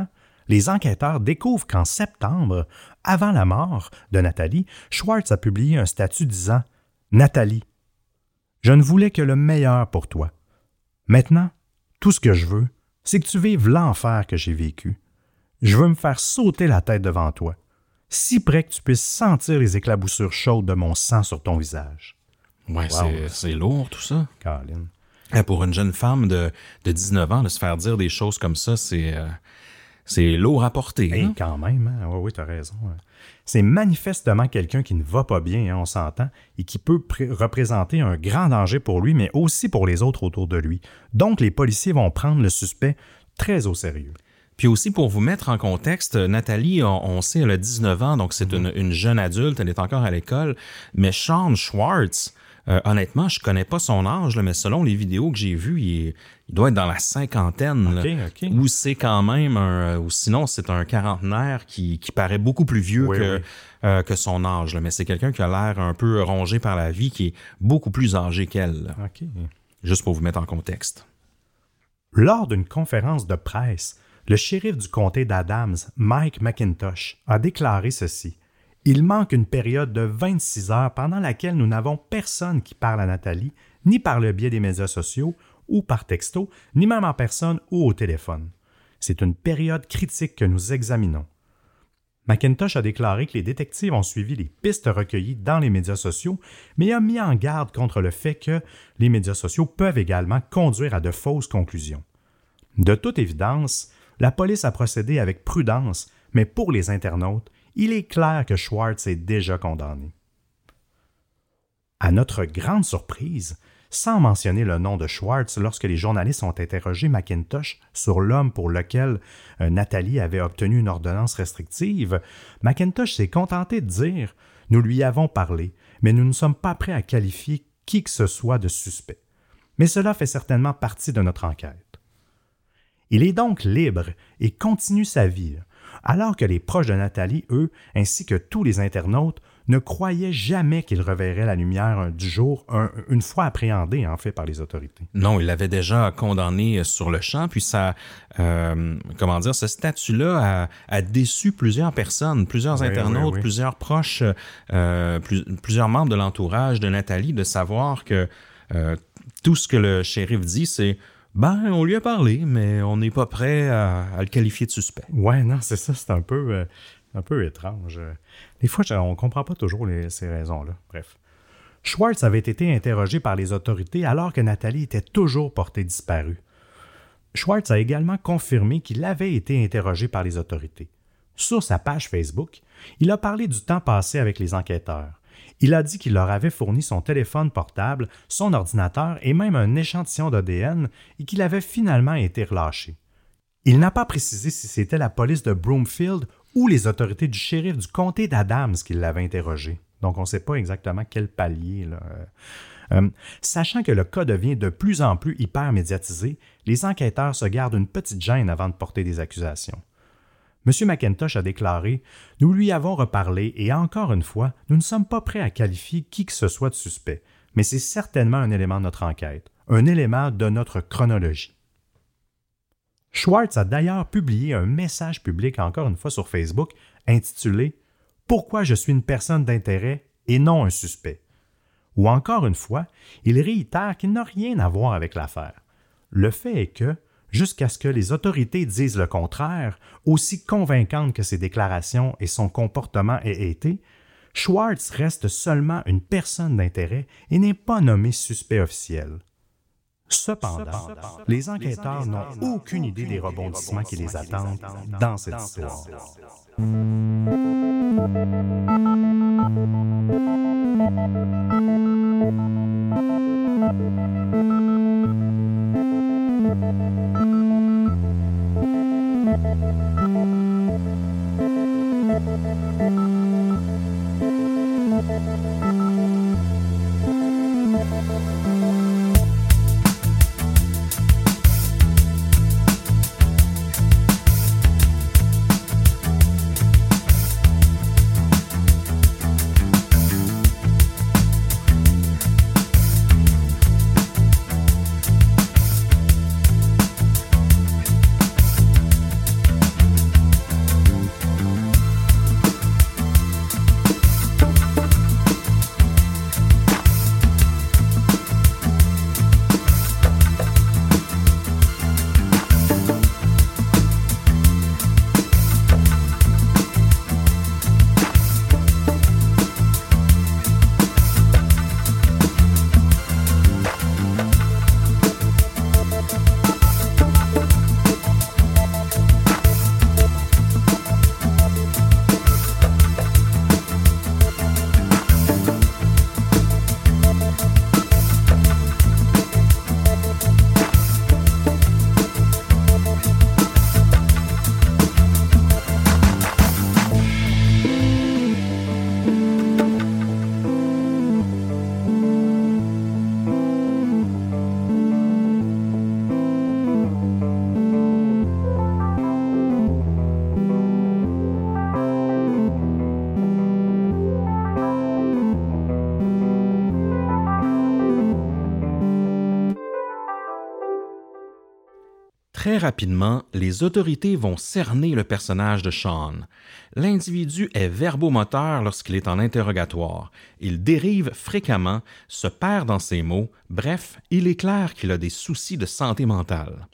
Les enquêteurs découvrent qu'en septembre, avant la mort de Nathalie, Schwartz a publié un statut disant « Nathalie, je ne voulais que le meilleur pour toi. Maintenant, tout ce que je veux, c'est que tu vives l'enfer que j'ai vécu. Je veux me faire sauter la tête devant toi, si près que tu puisses sentir les éclaboussures chaudes de mon sang sur ton visage. » Ouais, wow. c'est, c'est lourd tout ça. Caroline. Pour une jeune femme de, de dix-neuf ans, de se faire dire des choses comme ça, c'est, euh, c'est lourd à porter. Hey, hein? Quand même, hein? Oui, oui, tu as raison. C'est manifestement quelqu'un qui ne va pas bien, hein, on s'entend, et qui peut pr- représenter un grand danger pour lui, mais aussi pour les autres autour de lui. Donc, les policiers vont prendre le suspect très au sérieux. Puis aussi, pour vous mettre en contexte, Nathalie, on, on sait, elle a dix-neuf ans, donc c'est mm-hmm. une, une jeune adulte, elle est encore à l'école, mais Sean Schwartz, Euh, honnêtement, je connais pas son âge, là, mais selon les vidéos que j'ai vues, il, est, il doit être dans la cinquantaine. Okay, là, okay. Ou c'est quand même un, ou sinon c'est un quarantenaire qui, qui paraît beaucoup plus vieux oui, que, oui. Euh, que son âge. Là. Mais c'est quelqu'un qui a l'air un peu rongé par la vie, qui est beaucoup plus âgé qu'elle. Là. Okay. Juste pour vous mettre en contexte. Lors d'une conférence de presse, le shérif du comté d'Adams, Mike McIntosh, a déclaré ceci. Il manque une période de vingt-six heures pendant laquelle nous n'avons personne qui parle à Nathalie, ni par le biais des médias sociaux, ou par texto, ni même en personne ou au téléphone. C'est une période critique que nous examinons. McIntosh a déclaré que les détectives ont suivi les pistes recueillies dans les médias sociaux, mais a mis en garde contre le fait que les médias sociaux peuvent également conduire à de fausses conclusions. De toute évidence, la police a procédé avec prudence, mais pour les internautes, il est clair que Schwartz est déjà condamné. À notre grande surprise, sans mentionner le nom de Schwartz lorsque les journalistes ont interrogé McIntosh sur l'homme pour lequel euh, Nathalie avait obtenu une ordonnance restrictive, McIntosh s'est contenté de dire « Nous lui avons parlé, mais nous ne sommes pas prêts à qualifier qui que ce soit de suspect. Mais cela fait certainement partie de notre enquête. » Il est donc libre et continue sa vie, alors que les proches de Nathalie, eux, ainsi que tous les internautes, ne croyaient jamais qu'il reverrait la lumière du jour un, une fois appréhendé, en fait, par les autorités. Non, il l'avait déjà condamné sur le champ, puis ça, euh, comment dire, ce statut-là a, a déçu plusieurs personnes, plusieurs oui, internautes, oui, oui. plusieurs proches, euh, plus, plusieurs membres de l'entourage de Nathalie, de savoir que euh, tout ce que le shérif dit, c'est ben, on lui a parlé, mais on n'est pas prêt à, à le qualifier de suspect. Ouais, non, c'est ça, c'est un peu, euh, un peu étrange. Des fois, on ne comprend pas toujours les, ces raisons-là. Bref. Schwartz avait été interrogé par les autorités alors que Nathalie était toujours portée disparue. Schwartz a également confirmé qu'il avait été interrogé par les autorités. Sur sa page Facebook, il a parlé du temps passé avec les enquêteurs. Il a dit qu'il leur avait fourni son téléphone portable, son ordinateur et même un échantillon d'A D N et qu'il avait finalement été relâché. Il n'a pas précisé si c'était la police de Broomfield ou les autorités du shérif du comté d'Adams qui l'avaient interrogé. Donc on ne sait pas exactement quel palier. Là. Euh, sachant que le cas devient de plus en plus hyper médiatisé, les enquêteurs se gardent une petite gêne avant de porter des accusations. M. McIntosh a déclaré « Nous lui avons reparlé et encore une fois, nous ne sommes pas prêts à qualifier qui que ce soit de suspect, mais c'est certainement un élément de notre enquête, un élément de notre chronologie. » Schwartz a d'ailleurs publié un message public encore une fois sur Facebook intitulé « Pourquoi je suis une personne d'intérêt et non un suspect ?» Ou encore une fois, il réitère qu'il n'a rien à voir avec l'affaire. Le fait est que, jusqu'à ce que les autorités disent le contraire, aussi convaincantes que ses déclarations et son comportement aient été, Schwartz reste seulement une personne d'intérêt et n'est pas nommé suspect officiel. Cependant, Cependant les enquêteurs n'ont aucune idée des rebondissements qui les attendent dans cette histoire. Très rapidement, les autorités vont cerner le personnage de Sean. L'individu est verbomoteur lorsqu'il est en interrogatoire. Il dérive fréquemment, se perd dans ses mots, bref, il est clair qu'il a des soucis de santé mentale.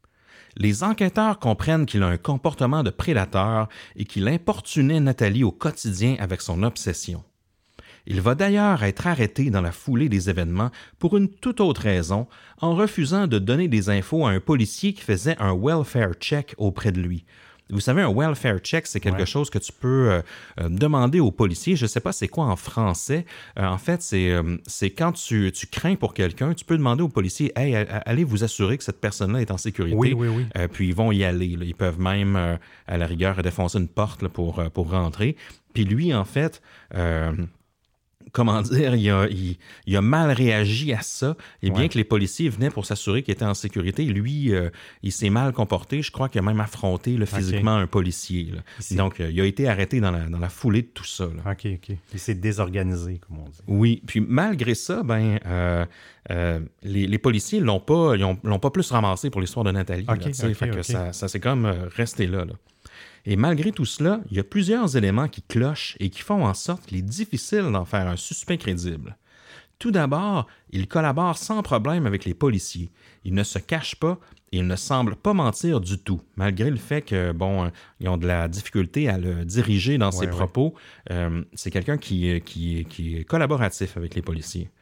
Les enquêteurs comprennent qu'il a un comportement de prédateur et qu'il importunait Nathalie au quotidien avec son obsession. Il va d'ailleurs être arrêté dans la foulée des événements pour une toute autre raison, en refusant de donner des infos à un policier qui faisait un welfare check auprès de lui. Vous savez, un welfare check, c'est quelque ouais. chose que tu peux euh, euh, demander au policier. Je ne sais pas c'est quoi en français. Euh, en fait, c'est, euh, c'est quand tu, tu crains pour quelqu'un, tu peux demander au policier « Hey, allez vous assurer que cette personne-là est en sécurité. » Oui, oui, oui. Euh, puis ils vont y aller. Là. Ils peuvent même, euh, à la rigueur, défoncer une porte là, pour, pour rentrer. Puis lui, en fait... Euh, Comment dire, il a, il, il a mal réagi à ça. Et bien ouais. que les policiers venaient pour s'assurer qu'il était en sécurité, lui, euh, il s'est mal comporté. Je crois qu'il a même affronté là, physiquement okay. un policier. Là. Donc, euh, il a été arrêté dans la, dans la foulée de tout ça. Là. OK, OK. Il s'est désorganisé, comme on dit. Oui, puis malgré ça, ben, euh, euh, les, les policiers ne l'ont pas, ils ont, l'ont pas plus ramassé pour l'histoire de Nathalie. OK, là, OK, fait okay. que ça, ça s'est comme resté là, là. Et malgré tout cela, il y a plusieurs éléments qui clochent et qui font en sorte qu'il est difficile d'en faire un suspect crédible. Tout d'abord, il collabore sans problème avec les policiers. Il ne se cache pas et il ne semble pas mentir du tout, malgré le fait que, bon, ils ont de la difficulté à le diriger dans ses ouais, propos. Ouais. Euh, c'est quelqu'un qui, qui, qui est collaboratif avec les policiers.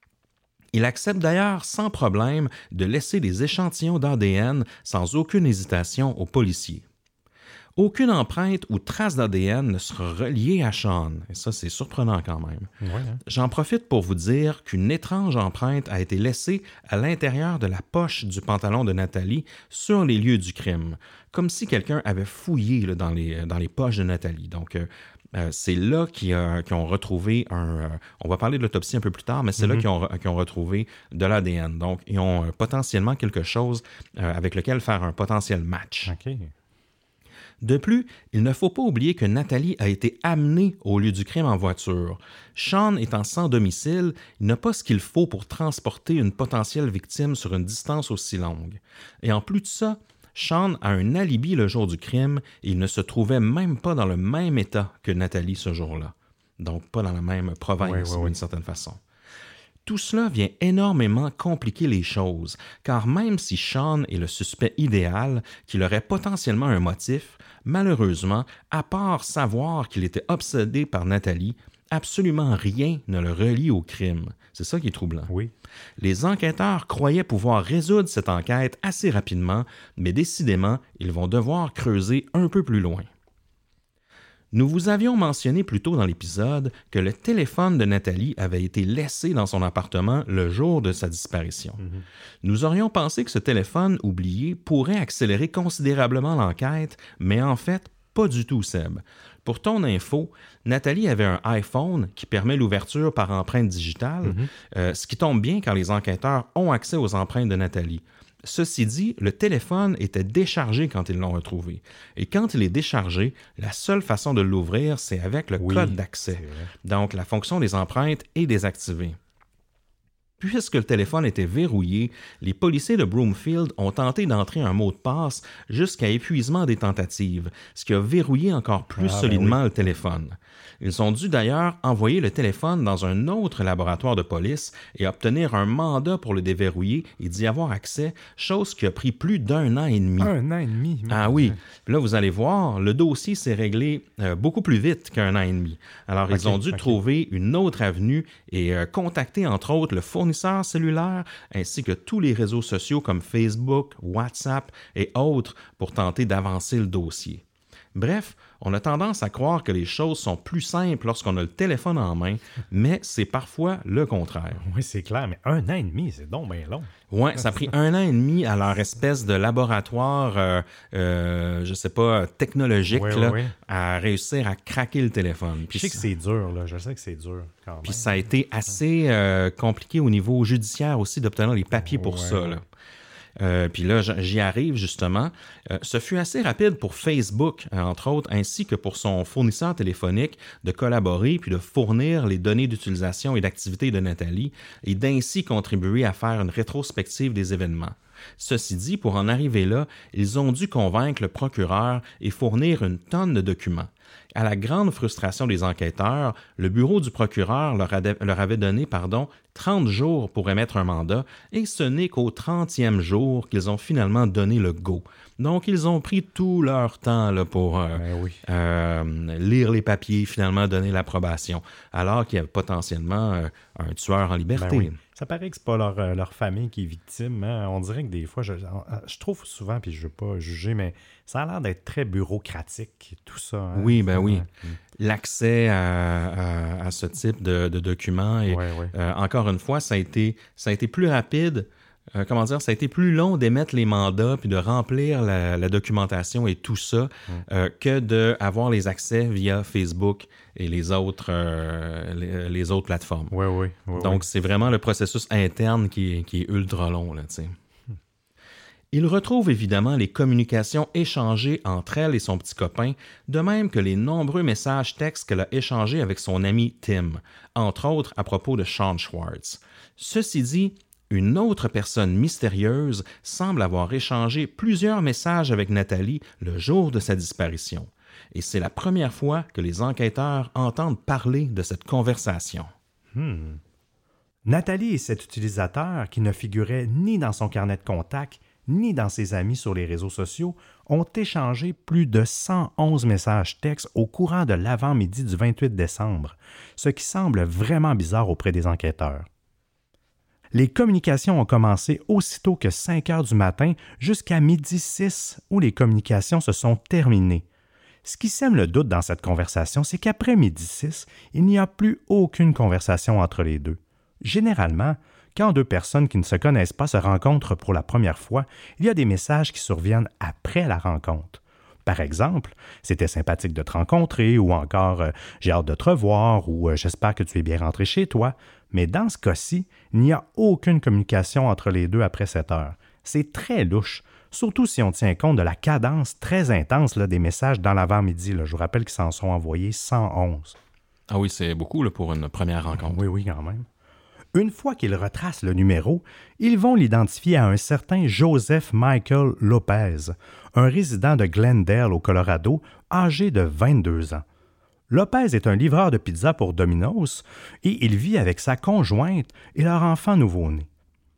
Il accepte d'ailleurs sans problème de laisser des échantillons d'A D N sans aucune hésitation aux policiers. Aucune empreinte ou trace d'A D N ne sera reliée à Sean. Et ça, c'est surprenant quand même. Ouais, hein? J'en profite pour vous dire qu'une étrange empreinte a été laissée à l'intérieur de la poche du pantalon de Nathalie sur les lieux du crime, comme si quelqu'un avait fouillé là, dans, les, dans les poches de Nathalie. Donc, euh, euh, c'est là qu'ils, euh, qu'ils ont retrouvé un... Euh, on va parler de l'autopsie un peu plus tard, mais c'est mm-hmm. là qu'ils ont, qu'ils ont retrouvé de l'A D N. Donc, ils ont euh, potentiellement quelque chose euh, avec lequel faire un potentiel match. OK. De plus, il ne faut pas oublier que Nathalie a été amenée au lieu du crime en voiture. Sean étant sans domicile, il n'a pas ce qu'il faut pour transporter une potentielle victime sur une distance aussi longue. Et en plus de ça, Sean a un alibi le jour du crime et il ne se trouvait même pas dans le même état que Nathalie ce jour-là. Donc pas dans la même province, oui, oui, oui. d'une certaine façon. Tout cela vient énormément compliquer les choses, car même si Sean est le suspect idéal, qu'il aurait potentiellement un motif, malheureusement, à part savoir qu'il était obsédé par Nathalie, absolument rien ne le relie au crime. C'est ça qui est troublant. Oui. Les enquêteurs croyaient pouvoir résoudre cette enquête assez rapidement, mais décidément, ils vont devoir creuser un peu plus loin. Nous vous avions mentionné plus tôt dans l'épisode que le téléphone de Nathalie avait été laissé dans son appartement le jour de sa disparition. Mm-hmm. Nous aurions pensé que ce téléphone oublié pourrait accélérer considérablement l'enquête, mais en fait, pas du tout, Seb. Pour ton info, Nathalie avait un iPhone qui permet l'ouverture par empreinte digitale, mm-hmm. euh, ce qui tombe bien car les enquêteurs ont accès aux empreintes de Nathalie. Ceci dit, le téléphone était déchargé quand ils l'ont retrouvé. Et quand il est déchargé, la seule façon de l'ouvrir, c'est avec le oui, code d'accès. Donc, la fonction des empreintes est désactivée. Puisque le téléphone était verrouillé, les policiers de Broomfield ont tenté d'entrer un mot de passe jusqu'à épuisement des tentatives, ce qui a verrouillé encore plus ah, solidement ben oui. le téléphone. Ils ont dû d'ailleurs envoyer le téléphone dans un autre laboratoire de police et obtenir un mandat pour le déverrouiller et d'y avoir accès, chose qui a pris plus d'un an et demi. Un an et demi? Ah oui. Puis là, vous allez voir, le dossier s'est réglé euh, beaucoup plus vite qu'un an et demi. Alors, okay, ils ont dû okay. trouver une autre avenue et euh, contacter, entre autres, le fournisseur cellulaire ainsi que tous les réseaux sociaux comme Facebook, WhatsApp et autres pour tenter d'avancer le dossier. Bref, on a tendance à croire que les choses sont plus simples lorsqu'on a le téléphone en main, mais c'est parfois le contraire. Oui, c'est clair, mais un an et demi, c'est donc bien long. Oui, ça a pris un an et demi à leur espèce de laboratoire, euh, euh, je sais pas, technologique, oui, là, oui, oui. à réussir à craquer le téléphone. Puis je sais ça... que c'est dur, là. Je sais que c'est dur quand même. Puis ça a été assez euh, compliqué au niveau judiciaire aussi d'obtenir les papiers pour oui, ça, oui. là. Euh, puis là, j'y arrive justement. Euh, ce fut assez rapide pour Facebook, entre autres, ainsi que pour son fournisseur téléphonique, de collaborer puis de fournir les données d'utilisation et d'activité de Nathalie et d'ainsi contribuer à faire une rétrospective des événements. Ceci dit, pour en arriver là, ils ont dû convaincre le procureur et fournir une tonne de documents. À la grande frustration des enquêteurs, le bureau du procureur leur, a, leur avait donné pardon, trente jours pour émettre un mandat et ce n'est qu'au trentième jour qu'ils ont finalement donné le go. Donc, ils ont pris tout leur temps là, pour euh, ben oui. euh, lire les papiers, finalement donner l'approbation, alors qu'il y avait potentiellement euh, un tueur en liberté. Ben oui. Ça paraît que c'est pas leur, leur famille qui est victime. Hein? On dirait que des fois, je, je trouve souvent, puis je veux pas juger, mais ça a l'air d'être très bureaucratique, tout ça. Hein? Oui, ben oui. Ouais. L'accès à, à, à ce type de, de documents. Et, ouais, ouais. Euh, encore une fois, ça a été, ça a été plus rapide. Euh, comment dire, ça a été plus long d'émettre les mandats puis de remplir la, la documentation et tout ça mm. euh, que d'avoir les accès via Facebook et les autres, euh, les, les autres plateformes. Oui, oui. oui Donc, oui. c'est vraiment le processus interne qui est, qui est ultra long, là, tu sais. Mm. Il retrouve évidemment les communications échangées entre elle et son petit copain, de même que les nombreux messages textes qu'elle a échangés avec son ami Tim, entre autres à propos de Sean Schwartz. Ceci dit, une autre personne mystérieuse semble avoir échangé plusieurs messages avec Nathalie le jour de sa disparition. Et c'est la première fois que les enquêteurs entendent parler de cette conversation. Hmm. Nathalie et cet utilisateur, qui ne figurait ni dans son carnet de contacts, ni dans ses amis sur les réseaux sociaux, ont échangé plus de cent onze messages textes au courant de l'avant-midi du vingt-huit décembre, ce qui semble vraiment bizarre auprès des enquêteurs. Les communications ont commencé aussitôt que cinq heures du matin jusqu'à midi six, où les communications se sont terminées. Ce qui sème le doute dans cette conversation, c'est qu'après midi six, il n'y a plus aucune conversation entre les deux. Généralement, quand deux personnes qui ne se connaissent pas se rencontrent pour la première fois, il y a des messages qui surviennent après la rencontre. Par exemple, « C'était sympathique de te rencontrer » ou encore euh, « J'ai hâte de te revoir » ou euh, « J'espère que tu es bien rentré chez toi ». Mais dans ce cas-ci, il n'y a aucune communication entre les deux après cette heure. C'est très louche, surtout si on tient compte de la cadence très intense là, des messages dans l'avant-midi. Là. Je vous rappelle qu'ils s'en sont envoyés cent onze. Ah oui, c'est beaucoup là, pour une première rencontre. Oui, oui, quand même. Une fois qu'ils retracent le numéro, ils vont l'identifier à un certain Joseph Michael Lopez, un résident de Glendale au Colorado, âgé de vingt-deux ans. Lopez est un livreur de pizza pour Domino's et il vit avec sa conjointe et leur enfant nouveau-né.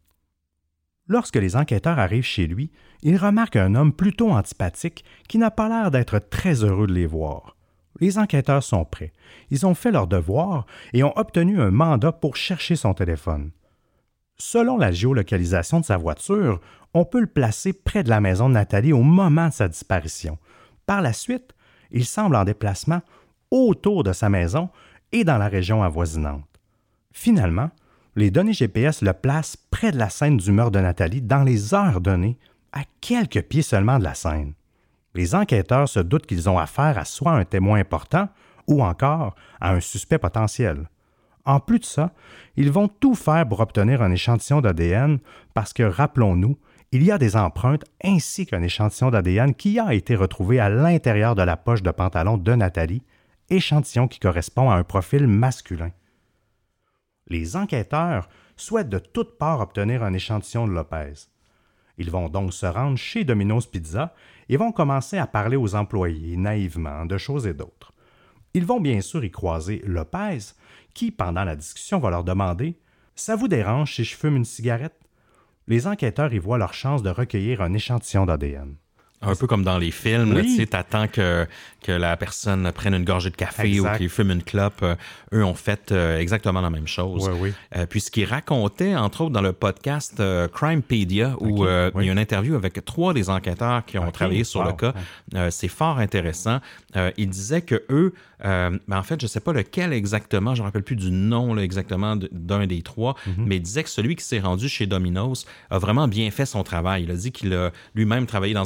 Lorsque les enquêteurs arrivent chez lui, ils remarquent un homme plutôt antipathique qui n'a pas l'air d'être très heureux de les voir. Les enquêteurs sont prêts. Ils ont fait leur devoir et ont obtenu un mandat pour chercher son téléphone. Selon la géolocalisation de sa voiture, on peut le placer près de la maison de Nathalie au moment de sa disparition. Par la suite, il semble en déplacement autour de sa maison et dans la région avoisinante. Finalement, les données G P S le placent près de la scène du meurtre de Nathalie dans les heures données, à quelques pieds seulement de la scène. Les enquêteurs se doutent qu'ils ont affaire à soit un témoin important ou encore à un suspect potentiel. En plus de ça, ils vont tout faire pour obtenir un échantillon d'A D N parce que, rappelons-nous, il y a des empreintes ainsi qu'un échantillon d'A D N qui a été retrouvé à l'intérieur de la poche de pantalon de Nathalie, échantillon qui correspond à un profil masculin. Les enquêteurs souhaitent de toutes parts obtenir un échantillon de Lopez. Ils vont donc se rendre chez Domino's Pizza et vont commencer à parler aux employés, naïvement, de choses et d'autres. Ils vont bien sûr y croiser Lopez, qui, pendant la discussion, va leur demander « Ça vous dérange si je fume une cigarette? » Les enquêteurs y voient leur chance de recueillir un échantillon d'A D N. Un peu comme dans les films, oui. tu sais, t'attends que, que la personne prenne une gorgée de café exact. ou qu'il fume une clope. Euh, eux ont fait euh, exactement la même chose. Oui, oui. Euh, puis ce qu'ils racontaient, entre autres, dans le podcast euh, Crimepedia, où okay. euh, oui. il y a une interview avec trois des enquêteurs qui ont okay. travaillé sur wow. le cas. Euh, c'est fort intéressant. Euh, ils disaient que eux, euh, ben en fait, je ne sais pas lequel exactement, je ne me rappelle plus du nom là, exactement d'un des trois, mm-hmm. mais il disait que celui qui s'est rendu chez Domino's a vraiment bien fait son travail. Il a dit qu'il a lui-même travaillé dans un fast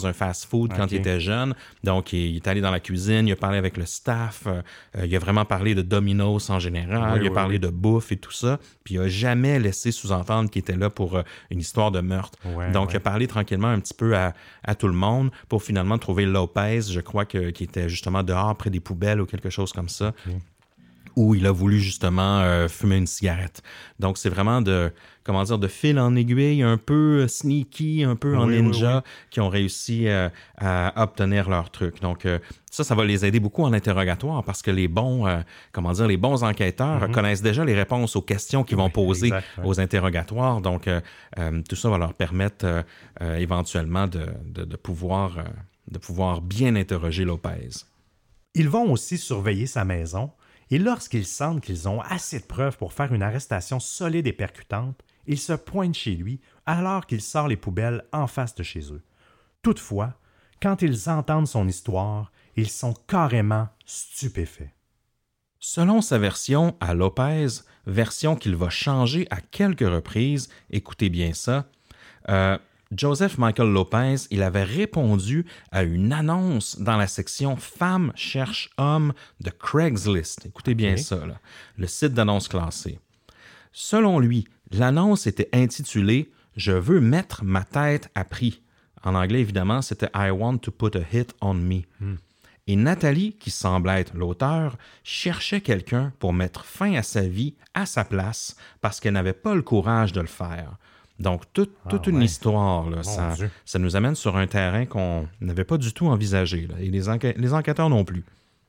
fast-food quand okay. il était jeune. Donc, il, il est allé dans la cuisine, il a parlé avec le staff, euh, il a vraiment parlé de Domino's en général, oui, il a oui, parlé oui. de bouffe et tout ça, puis il n'a jamais laissé sous-entendre qu'il était là pour euh, une histoire de meurtre. Ouais, Donc, ouais. il a parlé tranquillement un petit peu à, à tout le monde pour finalement trouver Lopez, je crois que, qui était justement dehors près des poubelles ou quelque chose comme ça. Okay. Où il a voulu justement euh, fumer une cigarette. Donc, c'est vraiment de, comment dire, de fil en aiguille, un peu sneaky, un peu en oui, ninja, oui, oui. qui ont réussi euh, à obtenir leur truc. Donc, euh, ça, ça va les aider beaucoup en interrogatoire parce que les bons, euh, comment dire, les bons enquêteurs mm-hmm. connaissent déjà les réponses aux questions qu'ils vont oui, poser exact, oui. aux interrogatoires. Donc, euh, euh, tout ça va leur permettre euh, euh, éventuellement de, de, de, pouvoir, euh, de pouvoir bien interroger Lopez. Ils vont aussi surveiller sa maison. Et lorsqu'ils sentent qu'ils ont assez de preuves pour faire une arrestation solide et percutante, ils se pointent chez lui alors qu'il sort les poubelles en face de chez eux. Toutefois, quand ils entendent son histoire, ils sont carrément stupéfaits. Selon sa version à Lopez, version qu'il va changer à quelques reprises, écoutez bien ça, euh, Joseph Michael Lopez, il avait répondu à une annonce dans la section « Femmes cherchent hommes » de Craigslist. Écoutez bien okay. ça, là, le site d'annonces classées. Selon lui, l'annonce était intitulée « Je veux mettre ma tête à prix ». En anglais, évidemment, c'était « I want to put a hit on me hmm. ». Et Nathalie, qui semble être l'auteur, cherchait quelqu'un pour mettre fin à sa vie à sa place parce qu'elle n'avait pas le courage de le faire. Donc, tout, toute ah, une ouais. histoire, là, ça, ça nous amène sur un terrain qu'on n'avait pas du tout envisagé, là, et les, enquê- les enquêteurs non plus.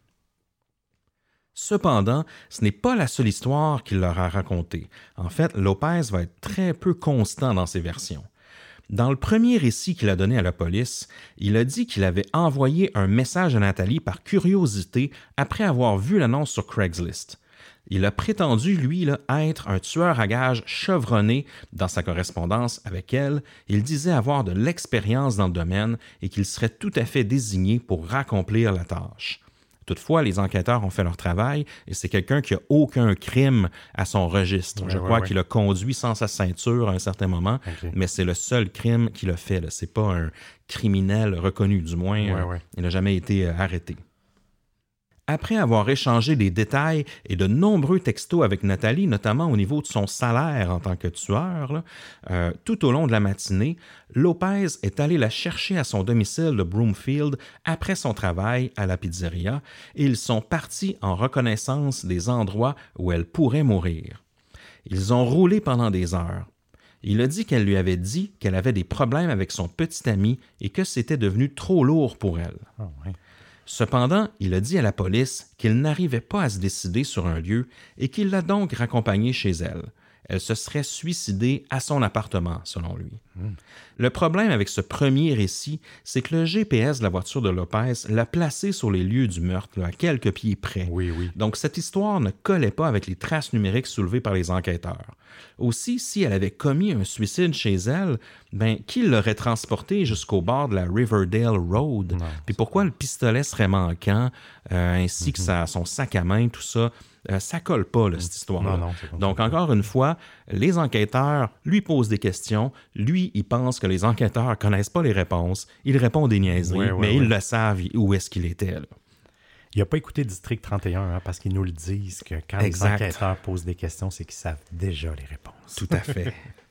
Cependant, ce n'est pas la seule histoire qu'il leur a racontée. En fait, Lopez va être très peu constant dans ses versions. Dans le premier récit qu'il a donné à la police, il a dit qu'il avait envoyé un message à Nathalie par curiosité après avoir vu l'annonce sur Craigslist. Il a prétendu, lui, là, être un tueur à gages chevronné dans sa correspondance avec elle. Il disait avoir de l'expérience dans le domaine et qu'il serait tout à fait désigné pour accomplir la tâche. Toutefois, les enquêteurs ont fait leur travail et c'est quelqu'un qui n'a aucun crime à son registre. Ouais, Je crois ouais, qu'il ouais. a conduit sans sa ceinture à un certain moment, okay. mais c'est le seul crime qu'il a fait. Ce n'est pas un criminel reconnu, du moins. Ouais, euh, ouais. Il n'a jamais été euh, arrêté. Après avoir échangé des détails et de nombreux textos avec Nathalie, notamment au niveau de son salaire en tant que tueur, là, euh, tout au long de la matinée, Lopez est allé la chercher à son domicile de Broomfield après son travail à la pizzeria et ils sont partis en reconnaissance des endroits où elle pourrait mourir. Ils ont roulé pendant des heures. Il a dit qu'elle lui avait dit qu'elle avait des problèmes avec son petit ami et que c'était devenu trop lourd pour elle. Oh, oui. Cependant, il a dit à la police qu'il n'arrivait pas à se décider sur un lieu et qu'il l'a donc raccompagnée chez elle. Elle se serait suicidée à son appartement, selon lui. Mmh. Le problème avec ce premier récit, c'est que le G P S de la voiture de Lopez l'a placé sur les lieux du meurtre, là, à quelques pieds près. Oui, oui. Donc, cette histoire ne collait pas avec les traces numériques soulevées par les enquêteurs. Aussi, si elle avait commis un suicide chez elle, ben, qui l'aurait transportée jusqu'au bord de la Riverdale Road? Puis pourquoi le pistolet serait manquant, euh, ainsi mm-hmm. que sa, son sac à main, tout ça? Euh, ça colle pas, là, cette histoire-là. Non, non, Donc, encore une fois, les enquêteurs lui posent des questions. Lui, il pense que les enquêteurs connaissent pas les réponses. Il répond des niaiseries, oui, oui, mais oui. ils le savent où est-ce qu'il était, là. Il n'a pas écouté District trente et un, hein, parce qu'ils nous le disent que quand exact. Les enquêteurs posent des questions, c'est qu'ils savent déjà les réponses. Tout à fait.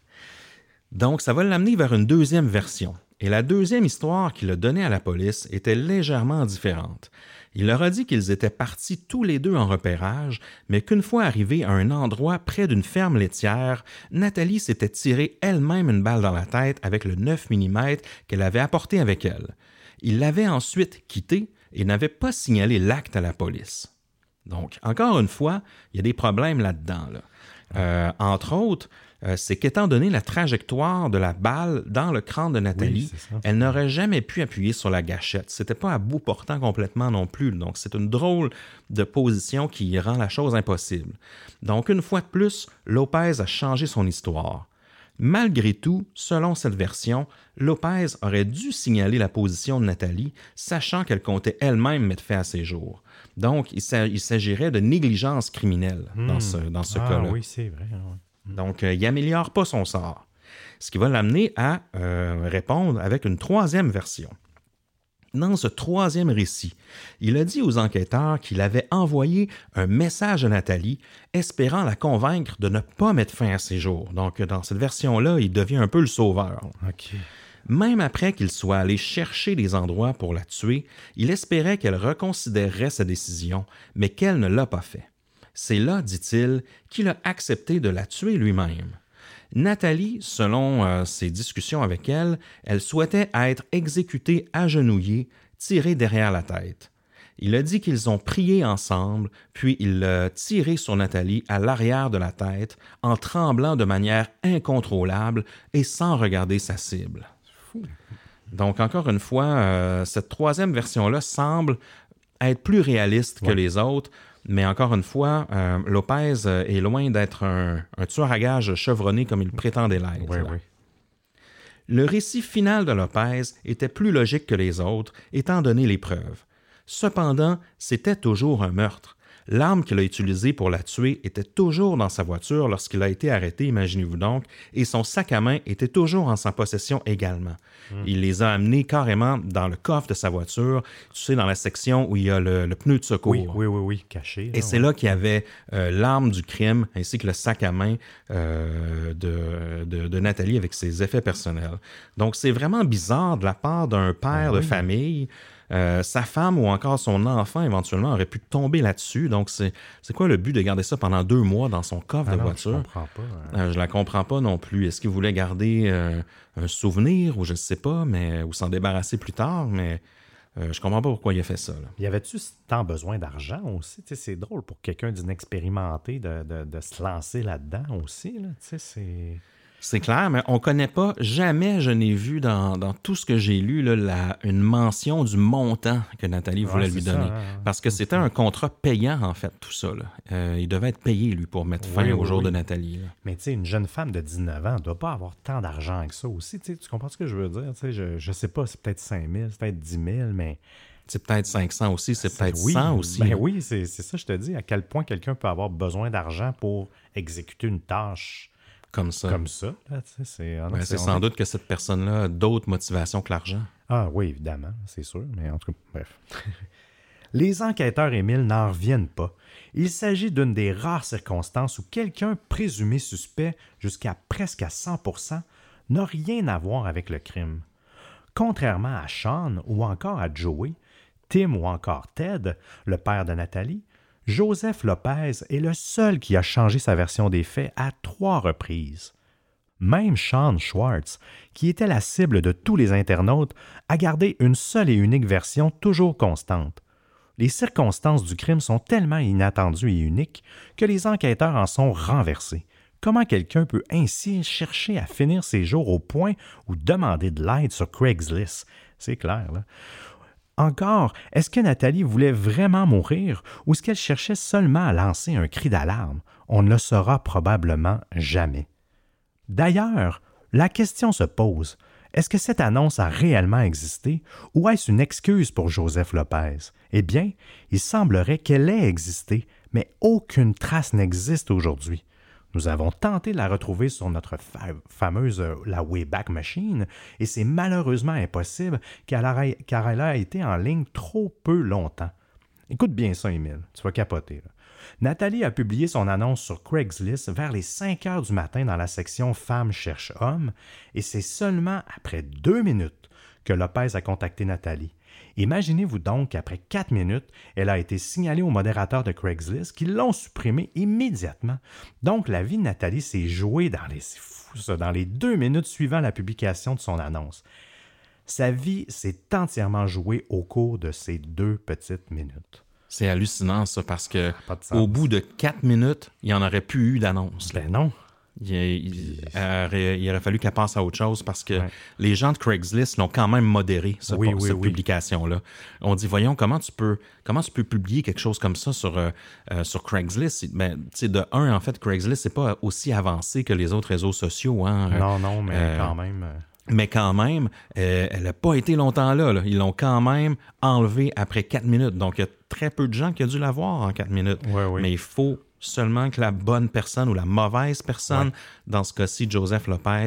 Donc, ça va l'amener vers une deuxième version. Et la deuxième histoire qu'il a donnée à la police était légèrement différente. Il leur a dit qu'ils étaient partis tous les deux en repérage, mais qu'une fois arrivés à un endroit près d'une ferme laitière, Nathalie s'était tiré elle-même une balle dans la tête avec le neuf millimètres qu'elle avait apporté avec elle. Il l'avait ensuite quittée et n'avait pas signalé l'acte à la police. Donc, encore une fois, il y a des problèmes là-dedans. Là. Euh, entre autres, euh, c'est qu'étant donné la trajectoire de la balle dans le crâne de Nathalie, oui, ça, elle n'aurait jamais pu appuyer sur la gâchette. C'était pas à bout portant complètement non plus. Donc, c'est une drôle de position qui rend la chose impossible. Donc, une fois de plus, Lopez a changé son histoire. Malgré tout, selon cette version, Lopez aurait dû signaler la position de Nathalie, sachant qu'elle comptait elle-même mettre fin à ses jours. Donc, il s'agirait de négligence criminelle mmh. dans ce, dans ce ah, cas-là. Oui, c'est vrai. Ouais. Donc, euh, il n'améliore pas son sort. Ce qui va l'amener à euh, répondre avec une troisième version. Dans ce troisième récit, il a dit aux enquêteurs qu'il avait envoyé un message à Nathalie, espérant la convaincre de ne pas mettre fin à ses jours. Donc, dans cette version-là, il devient un peu le sauveur. OK. Même après qu'il soit allé chercher des endroits pour la tuer, il espérait qu'elle reconsidérerait sa décision, mais qu'elle ne l'a pas fait. C'est là, dit-il, qu'il a accepté de la tuer lui-même. Nathalie, selon euh, ses discussions avec elle, elle souhaitait être exécutée agenouillée, tirée derrière la tête. Il a dit qu'ils ont prié ensemble, puis il l'a tiré sur Nathalie à l'arrière de la tête, en tremblant de manière incontrôlable et sans regarder sa cible. Fou. Donc, encore une fois, euh, cette troisième version-là semble être plus réaliste que ouais. les autres, mais encore une fois, euh, Lopez est loin d'être un, un tueur à gages chevronné comme il prétendait l'être. Oui, oui. Le récit final de Lopez était plus logique que les autres, étant donné les preuves. Cependant, c'était toujours un meurtre. L'arme qu'il a utilisée pour la tuer était toujours dans sa voiture lorsqu'il a été arrêté, imaginez-vous donc, et son sac à main était toujours en sa possession également. Mm. Il les a amenés carrément dans le coffre de sa voiture, tu sais, dans la section où il y a le, le pneu de secours. Oui, oui, oui, oui, caché. Là, et c'est ouais. là qu'il y avait euh, l'arme du crime ainsi que le sac à main euh, de, de, de Nathalie avec ses effets personnels. Donc, c'est vraiment bizarre de la part d'un père ah, de oui. famille. Euh, sa femme ou encore son enfant, éventuellement, aurait pu tomber là-dessus. Donc, c'est, c'est quoi le but de garder ça pendant deux mois dans son coffre ah de non, voiture? Je comprends pas. Hein. Euh, je la comprends pas non plus. Est-ce qu'il voulait garder euh, un souvenir ou je ne sais pas, mais ou s'en débarrasser plus tard, mais euh, je comprends pas pourquoi il a fait ça. Là. Y avait-tu tant besoin d'argent aussi? T'sais, c'est drôle pour quelqu'un d'inexpérimenté de, de, de se lancer là-dedans aussi. Là. C'est... C'est clair, mais on ne connaît pas, jamais je n'ai vu dans, dans tout ce que j'ai lu là, la, une mention du montant que Nathalie voulait ouais, lui ça, donner. hein. Parce que c'était un contrat payant, en fait, tout ça. Là. Euh, il devait être payé, lui, pour mettre fin oui, au oui, jour oui. de Nathalie. Là. Mais tu sais, une jeune femme de dix-neuf ans ne doit pas avoir tant d'argent que ça aussi. T'sais, tu comprends ce que je veux dire? T'sais, je ne sais pas, c'est peut-être cinq mille, c'est peut-être dix mille, mais... C'est peut-être cinq cents aussi, c'est, c'est peut-être oui, cent aussi. Ben là. oui, c'est, c'est ça, je te dis. À quel point quelqu'un peut avoir besoin d'argent pour exécuter une tâche Comme ça. comme ça. Là, c'est ah non, Ben, c'est, c'est sans doute que cette personne-là a d'autres motivations que l'argent. Ah oui, évidemment, c'est sûr. Mais en tout cas, bref. Les enquêteurs Émile n'en reviennent pas. Il s'agit d'une des rares circonstances où quelqu'un présumé suspect, jusqu'à presque à cent pour cent, n'a rien à voir avec le crime. Contrairement à Sean ou encore à Joey, Tim ou encore Ted, le père de Nathalie, Joseph Lopez est le seul qui a changé sa version des faits à trois reprises. Même Sean Schwartz, qui était la cible de tous les internautes, a gardé une seule et unique version toujours constante. Les circonstances du crime sont tellement inattendues et uniques que les enquêteurs en sont renversés. Comment quelqu'un peut ainsi chercher à finir ses jours au point ou demander de l'aide sur Craigslist? C'est clair, là. Encore, est-ce que Nathalie voulait vraiment mourir ou est-ce qu'elle cherchait seulement à lancer un cri d'alarme? On ne le saura probablement jamais. D'ailleurs, la question se pose, est-ce que cette annonce a réellement existé ou est-ce une excuse pour Joseph Lopez? Eh bien, il semblerait qu'elle ait existé, mais aucune trace n'existe aujourd'hui. Nous avons tenté de la retrouver sur notre fa- fameuse euh, la Wayback Machine et c'est malheureusement impossible car elle, a, car elle a été en ligne trop peu longtemps. Écoute bien ça, Émile, tu vas capoter. Là. Nathalie a publié son annonce sur Craigslist vers les cinq heures du matin dans la section Femmes cherchent hommes et c'est seulement après deux minutes que Lopez a contacté Nathalie. Imaginez-vous donc qu'après quatre minutes, elle a été signalée au modérateur de Craigslist qui l'ont supprimée immédiatement. Donc, la vie de Nathalie s'est jouée dans les, c'est fou ça, dans les deux minutes suivant la publication de son annonce. Sa vie s'est entièrement jouée au cours de ces deux petites minutes. C'est hallucinant, ça, parce que au au bout de quatre minutes, il n'y en aurait plus eu d'annonce. Ben non. Il, il, il, aurait, il aurait fallu qu'elle passe à autre chose parce que ouais. les gens de Craigslist l'ont quand même modéré, ce, oui, pour, oui, cette oui. publication-là. On dit, voyons, comment tu peux comment tu peux publier quelque chose comme ça sur, euh, euh, sur Craigslist? Ben, de un, en fait, Craigslist, c'est pas aussi avancé que les autres réseaux sociaux. Hein? Non, non, mais euh, quand même... Euh... Mais quand même, euh, elle n'a pas été longtemps là, là. Ils l'ont quand même enlevée après quatre minutes. Donc, il y a très peu de gens qui ont dû la voir en quatre minutes. Ouais, oui. Mais il faut seulement que la bonne personne ou la mauvaise personne, ouais. dans ce cas-ci, Joseph Lopez,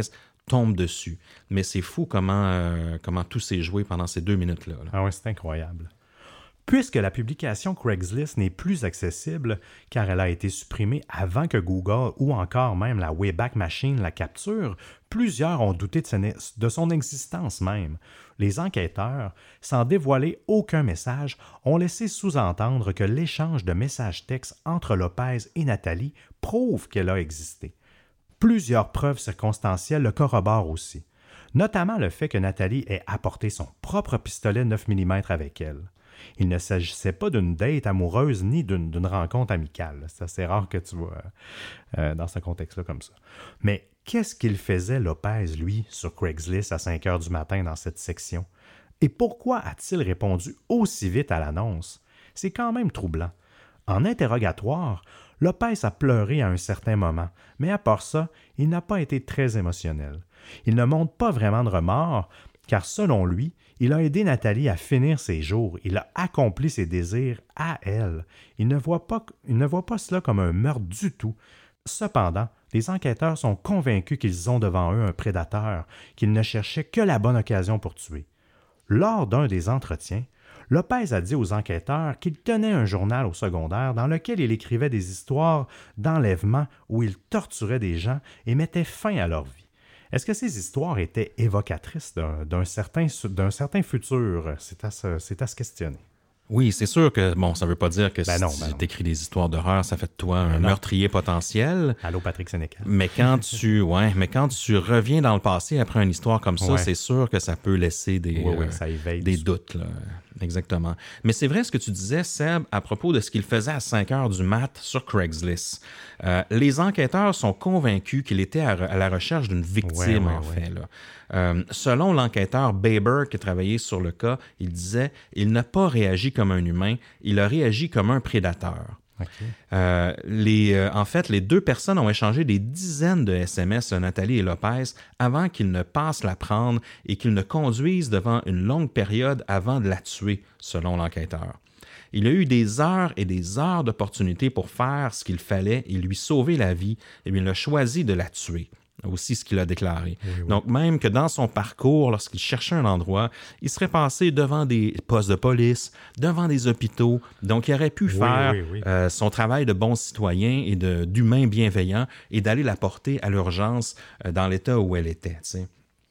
tombe dessus. Mais c'est fou comment, euh, comment tout s'est joué pendant ces deux minutes-là. Là. Ah oui, c'est incroyable. Puisque la publication Craigslist n'est plus accessible car elle a été supprimée avant que Google ou encore même la Wayback Machine la capture, plusieurs ont douté de son existence même. Les enquêteurs, sans dévoiler aucun message, ont laissé sous-entendre que l'échange de messages textes entre Lopez et Nathalie prouve qu'elle a existé. Plusieurs preuves circonstancielles le corroborent aussi, notamment le fait que Nathalie ait apporté son propre pistolet neuf millimètres avec elle. Il ne s'agissait pas d'une date amoureuse ni d'une, d'une rencontre amicale. C'est assez rare que tu vois euh, dans ce contexte-là comme ça. Mais qu'est-ce qu'il faisait, Lopez, lui, sur Craigslist à cinq heures du matin dans cette section? Et pourquoi a-t-il répondu aussi vite à l'annonce? C'est quand même troublant. En interrogatoire, Lopez a pleuré à un certain moment, mais à part ça, il n'a pas été très émotionnel. Il ne montre pas vraiment de remords, car selon lui, il a aidé Nathalie à finir ses jours. Il a accompli ses désirs à elle. Il ne voit pas, il ne voit pas cela comme un meurtre du tout. Cependant, les enquêteurs sont convaincus qu'ils ont devant eux un prédateur, qu'ils ne cherchaient que la bonne occasion pour tuer. Lors d'un des entretiens, Lopez a dit aux enquêteurs qu'il tenait un journal au secondaire dans lequel il écrivait des histoires d'enlèvement où il torturait des gens et mettait fin à leur vie. Est-ce que ces histoires étaient évocatrices d'un, d'un, certain, d'un certain futur? C'est à, se, c'est à se questionner. Oui, c'est sûr que, bon, ça veut pas dire que ben si non, tu ben écris des histoires d'horreur, ça fait de toi un ben meurtrier potentiel. Allô, Patrick Sénécal. Mais quand tu, ouais, mais quand tu reviens dans le passé après une histoire comme ça, ouais. c'est sûr que ça peut laisser des, oui, oui, euh, ça éveille des doutes, là. Exactement. Mais c'est vrai ce que tu disais, Seb, à propos de ce qu'il faisait à cinq heures du mat sur Craigslist. Euh, les enquêteurs sont convaincus qu'il était à, à la recherche d'une victime, ouais, ouais, en ouais. fait. Là. Euh, selon l'enquêteur Baber qui travaillait sur le cas, il disait « Il n'a pas réagi comme un humain, il a réagi comme un prédateur. » Okay. Euh, les, euh, en fait, les deux personnes ont échangé des dizaines de S M S, Nathalie et Lopez, avant qu'ils ne passent la prendre et qu'ils ne conduisent devant une longue période avant de la tuer, selon l'enquêteur. Il a eu des heures et des heures d'opportunité pour faire ce qu'il fallait et lui sauver la vie, et il a choisi de la tuer. Aussi ce qu'il a déclaré. Oui, oui. Donc, même que dans son parcours, lorsqu'il cherchait un endroit, il serait passé devant des postes de police, devant des hôpitaux. Donc, il aurait pu oui, faire oui, oui. Euh, son travail de bon citoyen et de, d'humain bienveillant et d'aller la porter à l'urgence euh, dans l'état où elle était, tu sais.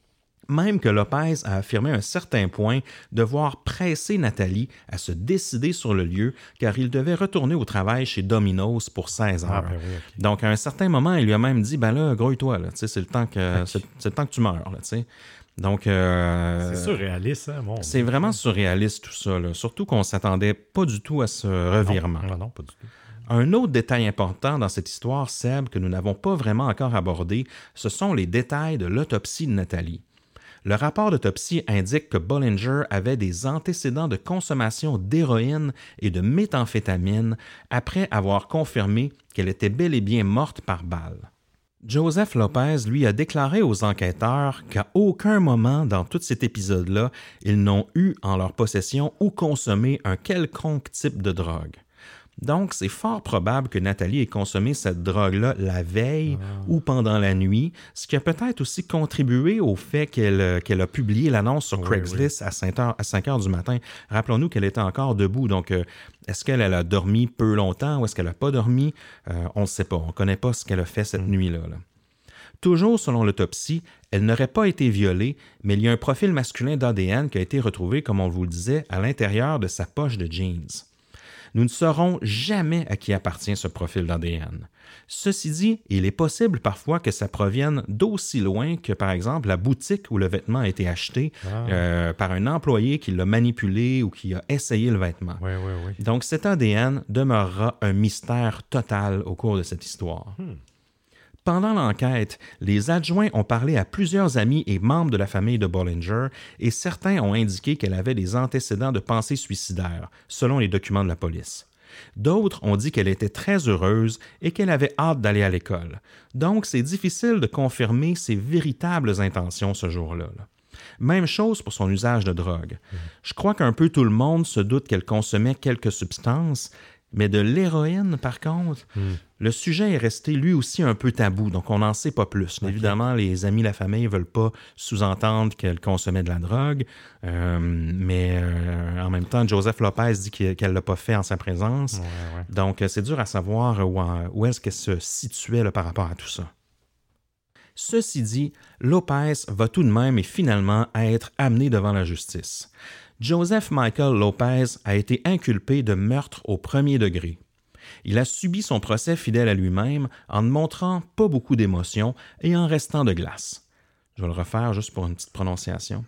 Même que Lopez a affirmé à un certain point devoir presser Nathalie à se décider sur le lieu car il devait retourner au travail chez Domino's pour seize heures. Ah, ben oui, okay. Donc, à un certain moment, il lui a même dit « Ben là, grouille-toi, là, c'est, le temps que, okay. c'est, c'est le temps que tu meurs. » là, t'sais. Donc, euh, c'est surréaliste, hein? Bon, c'est vraiment surréaliste tout ça, là. Surtout qu'on ne s'attendait pas du tout à ce revirement. Non, non, non, pas du tout. Un autre détail important dans cette histoire, Seb, que nous n'avons pas vraiment encore abordé, ce sont les détails de l'autopsie de Nathalie. Le rapport d'autopsie indique que Bollinger avait des antécédents de consommation d'héroïne et de méthamphétamine après avoir confirmé qu'elle était bel et bien morte par balle. Joseph Lopez, lui, a déclaré aux enquêteurs qu'à aucun moment dans tout cet épisode-là, ils n'ont eu en leur possession ou consommé un quelconque type de drogue. Donc, c'est fort probable que Nathalie ait consommé cette drogue-là la veille ah. ou pendant la nuit, ce qui a peut-être aussi contribué au fait qu'elle, qu'elle a publié l'annonce sur oui, Craigslist oui. à cinq heures du matin. Rappelons-nous qu'elle était encore debout, donc euh, est-ce qu'elle elle a dormi peu longtemps ou est-ce qu'elle n'a pas dormi? Euh, on ne sait pas, on ne connaît pas ce qu'elle a fait cette mm. nuit-là. Là. Toujours selon l'autopsie, elle n'aurait pas été violée, mais il y a un profil masculin d'A D N qui a été retrouvé, comme on vous le disait, à l'intérieur de sa poche de jeans. Nous ne saurons jamais à qui appartient ce profil d'A D N. Ceci dit, il est possible parfois que ça provienne d'aussi loin que, par exemple, la boutique où le vêtement a été acheté ah. euh, par un employé qui l'a manipulé ou qui a essayé le vêtement. Oui, oui, oui. Donc, cet A D N demeurera un mystère total au cours de cette histoire. Hmm. Pendant l'enquête, les adjoints ont parlé à plusieurs amis et membres de la famille de Bollinger et certains ont indiqué qu'elle avait des antécédents de pensée suicidaire, selon les documents de la police. D'autres ont dit qu'elle était très heureuse et qu'elle avait hâte d'aller à l'école. Donc, c'est difficile de confirmer ses véritables intentions ce jour-là. Là. Même chose pour son usage de drogue. Mmh. Je crois qu'un peu tout le monde se doute qu'elle consommait quelques substances, mais de l'héroïne, par contre, mmh. Le sujet est resté lui aussi un peu tabou, donc on n'en sait pas plus. Okay. Évidemment, les amis, la famille ne veulent pas sous-entendre qu'elle consommait de la drogue, euh, mais euh, en même temps, Joseph Lopez dit qu'elle ne l'a pas fait en sa présence. Ouais, ouais. Donc, c'est dur à savoir où, où est-ce qu'elle se situait là, par rapport à tout ça. Ceci dit, Lopez va tout de même et finalement être amené devant la justice. Joseph Michael Lopez a été inculpé de meurtre au premier degré. Il a subi son procès fidèle à lui-même en ne montrant pas beaucoup d'émotion et en restant de glace. Je vais le refaire juste pour une petite prononciation.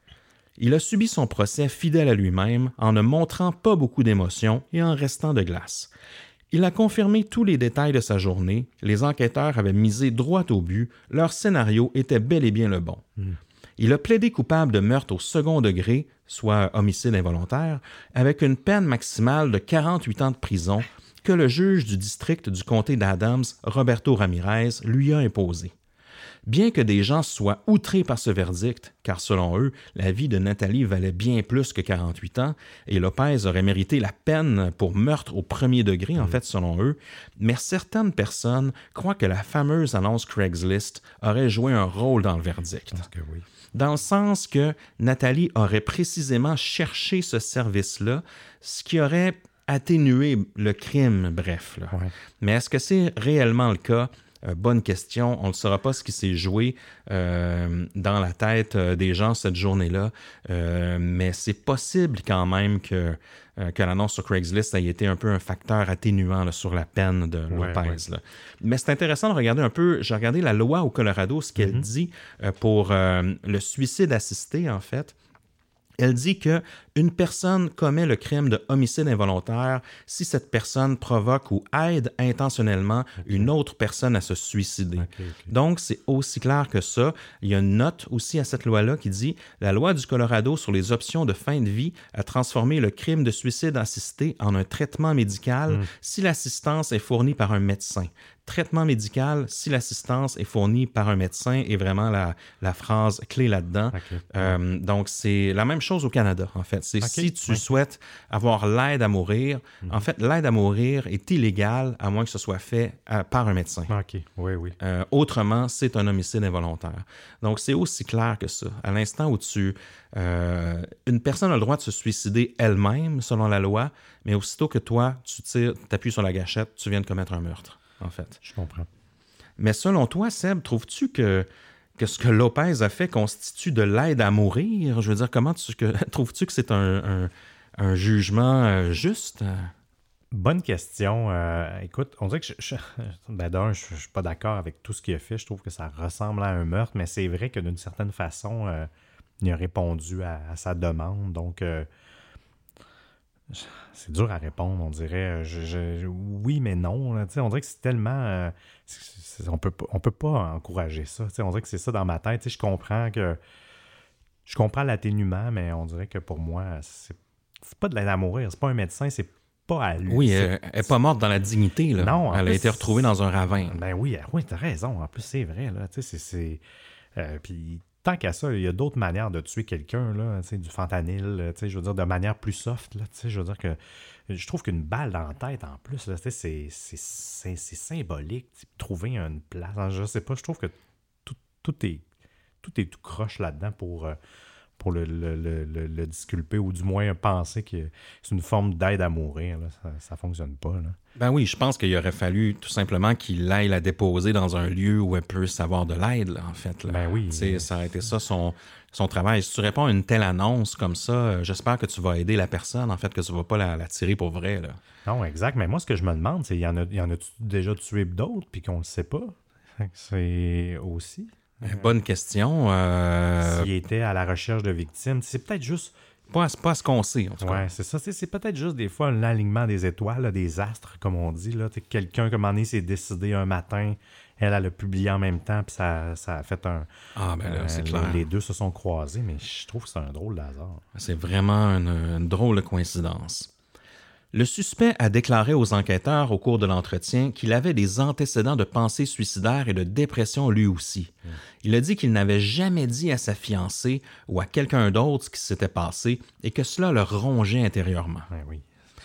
Il a subi son procès fidèle à lui-même en ne montrant pas beaucoup d'émotion et en restant de glace. Il a confirmé tous les détails de sa journée, les enquêteurs avaient misé droit au but, leur scénario était bel et bien le bon. Mm. Il a plaidé coupable de meurtre au second degré, soit homicide involontaire, avec une peine maximale de quarante-huit ans de prison que le juge du district du comté d'Adams, Roberto Ramirez, lui a imposé. Bien que des gens soient outrés par ce verdict, car selon eux, la vie de Nathalie valait bien plus que quarante-huit ans, et Lopez aurait mérité la peine pour meurtre au premier degré, mmh. en fait, selon eux, mais certaines personnes croient que la fameuse annonce Craigslist aurait joué un rôle dans le verdict. Parce que oui. Dans le sens que Nathalie aurait précisément cherché ce service-là, ce qui aurait atténué le crime, bref. Là. Ouais. Mais est-ce que c'est réellement le cas? Euh, bonne question. On ne saura pas ce qui s'est joué euh, dans la tête euh, des gens cette journée-là, euh, mais c'est possible quand même que, euh, que l'annonce sur Craigslist ait été un peu un facteur atténuant là, sur la peine de ouais, Lopez. Ouais. Là. Mais c'est intéressant de regarder un peu, j'ai regardé la loi au Colorado, ce qu'elle mm-hmm. dit euh, pour euh, le suicide assisté, en fait. Elle dit qu'une personne commet le crime de homicide involontaire si cette personne provoque ou aide intentionnellement okay. une autre personne à se suicider. Okay, okay. Donc, c'est aussi clair que ça. Il y a une note aussi à cette loi-là qui dit « La loi du Colorado sur les options de fin de vie a transformé le crime de suicide assisté en un traitement médical mm. si l'assistance est fournie par un médecin. » Traitement médical, si l'assistance est fournie par un médecin, est vraiment la, la phrase clé là-dedans. Okay. Euh, donc, c'est la même chose au Canada, en fait. C'est okay. si tu okay. souhaites avoir l'aide à mourir, mm-hmm. en fait, l'aide à mourir est illégale à moins que ce soit fait à, par un médecin. OK, oui, oui. Euh, autrement, c'est un homicide involontaire. Donc, c'est aussi clair que ça. À l'instant où tu... Euh, une personne a le droit de se suicider elle-même, selon la loi, mais aussitôt que toi, tu tires, t'appuies sur la gâchette, tu viens de commettre un meurtre. En fait. Je comprends. Mais selon toi, Seb, trouves-tu que, que ce que Lopez a fait constitue de l'aide à mourir? Je veux dire, comment tu, que, trouves-tu que c'est un, un, un jugement euh, juste? Bonne question. Euh, écoute, on dirait que je, je, ben d'un, je ne suis pas d'accord avec tout ce qu'il a fait. Je trouve que ça ressemble à un meurtre, mais c'est vrai que d'une certaine façon, euh, il a répondu à, à sa demande. Donc, euh, c'est dur à répondre, on dirait. Je, je, oui, mais non. Là, on dirait que c'est tellement... Euh, c'est, c'est, on peut, on peut pas encourager ça. On dirait que c'est ça dans ma tête. Je comprends que... Je comprends l'atténuement, mais on dirait que pour moi, c'est, c'est pas de l'aide à mourir. C'est pas un médecin, c'est pas à lui. Oui, elle n'est pas morte dans la dignité. Là. Non. Elle plus, a été retrouvée dans un ravin. Ben oui, oui, t'as raison. En plus, c'est vrai. Là, c'est, c'est, euh, puis... Tant qu'à ça, il y a d'autres manières de tuer quelqu'un, là, du fentanyl, je veux dire, de manière plus soft. Là, je veux dire que je trouve qu'une balle dans la tête, en plus, là, c'est, c'est, c'est, c'est symbolique. Trouver une place. Je sais pas, je trouve que tout, tout, est, tout est tout croche là-dedans pour, pour le, le, le, le, le disculper, ou du moins penser que c'est une forme d'aide à mourir. Là. Ça ne fonctionne pas. Là. Ben oui, je pense qu'il aurait fallu tout simplement qu'il aille la déposer dans un lieu où elle peut savoir de l'aide, là, en fait. Là. Ben oui. T'sais, ça a été ça son, son travail. Si tu réponds à une telle annonce comme ça, j'espère que tu vas aider la personne, en fait, que tu ne vas pas la, la tirer pour vrai. Là. Non, exact. Mais moi, ce que je me demande, c'est, il y en a, y en a déjà tué d'autres puis qu'on ne le sait pas? C'est aussi... Bonne question. Euh... S'il était à la recherche de victimes, c'est peut-être juste... Pas, pas ce qu'on sait, en tout cas. Oui, c'est ça. C'est, c'est peut-être juste des fois un alignement des étoiles, là, des astres, comme on dit. Là. Quelqu'un, comme on est, s'est décidé un matin, elle, elle a publié en même temps, puis ça, ça a fait un... Ah, ben là, euh, c'est les, clair. Les deux se sont croisés, mais je trouve que c'est un drôle d'hasard. C'est vraiment une, une drôle de coïncidence. Le suspect a déclaré aux enquêteurs au cours de l'entretien qu'il avait des antécédents de pensées suicidaires et de dépression lui aussi. Mmh. Il a dit qu'il n'avait jamais dit à sa fiancée ou à quelqu'un d'autre ce qui s'était passé et que cela le rongeait intérieurement. Ben oui.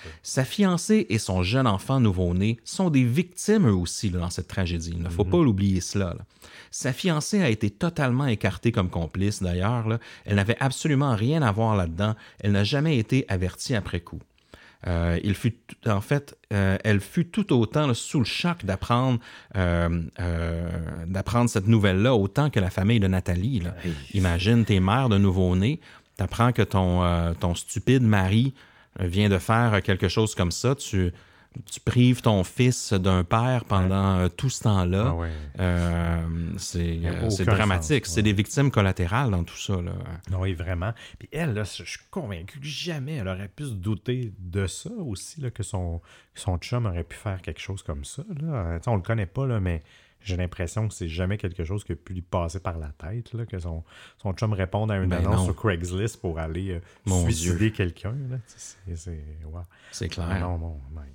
Sa fiancée et son jeune enfant nouveau-né sont des victimes eux aussi là, dans cette tragédie. Il ne faut mm-hmm. pas l'oublier cela. Là. Sa fiancée a été totalement écartée comme complice d'ailleurs. Là. Elle n'avait absolument rien à voir là-dedans. Elle n'a jamais été avertie après coup. Euh, il fut, en fait, euh, elle fut tout autant là, sous le choc d'apprendre, euh, euh, d'apprendre cette nouvelle-là, autant que la famille de Nathalie. Là. Hey. Imagine, t'es mère de nouveau-né, t'apprends que ton, euh, ton stupide mari vient de faire quelque chose comme ça, tu, tu prives ton fils d'un père pendant ouais. tout ce temps-là. Ah ouais. euh, c'est, euh, c'est dramatique. Sens, c'est ouais. des victimes collatérales dans tout ça. Là. Oui, vraiment. Puis elle, là, je suis convaincu que jamais elle aurait pu se douter de ça aussi, là, que son, son chum aurait pu faire quelque chose comme ça. Là. On le connaît pas, là, mais j'ai l'impression que c'est jamais quelque chose qui a pu lui passer par la tête, là, que son, son chum réponde à une ben annonce non. sur Craigslist pour aller euh, suicider Dieu. quelqu'un. Là. C'est, c'est, wow. c'est clair. Ah non, non, non.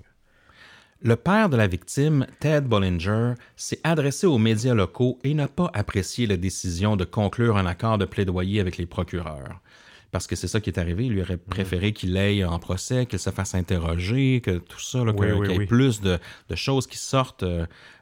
Le père de la victime, Ted Bollinger, s'est adressé aux médias locaux et n'a pas apprécié la décision de conclure un accord de plaidoyer avec les procureurs. Parce que c'est ça qui est arrivé. Il lui aurait préféré qu'il aille en procès, qu'il se fasse interroger, que tout ça, là, oui, que, oui, qu'il y ait oui. plus de, de choses qui sortent euh,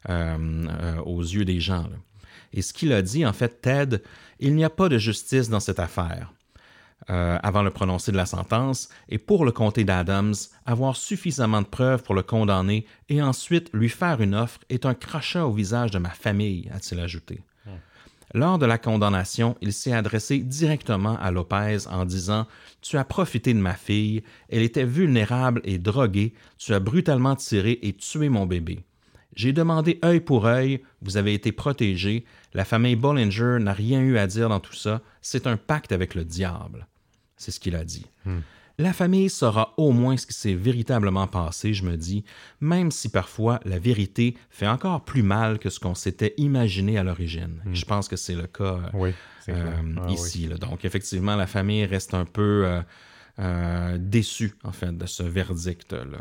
euh, aux yeux des gens. Là. Et ce qu'il a dit, en fait, Ted, il n'y a pas de justice dans cette affaire. Euh, avant le prononcé de la sentence, et pour le comté d'Adams, avoir suffisamment de preuves pour le condamner et ensuite lui faire une offre est un crachat au visage de ma famille, a-t-il ajouté. Mmh. Lors de la condamnation, il s'est adressé directement à Lopez en disant « Tu as profité de ma fille, elle était vulnérable et droguée, tu as brutalement tiré et tué mon bébé. J'ai demandé œil pour œil, vous avez été protégé, la famille Bollinger n'a rien eu à dire dans tout ça, c'est un pacte avec le diable. » C'est ce qu'il a dit. Hmm. La famille saura au moins ce qui s'est véritablement passé, je me dis, même si parfois la vérité fait encore plus mal que ce qu'on s'était imaginé à l'origine. Hmm. Je pense que c'est le cas oui, c'est euh, ah, ici. Oui. Là. Donc, effectivement, la famille reste un peu euh, euh, déçue, en fait, de ce verdict-là.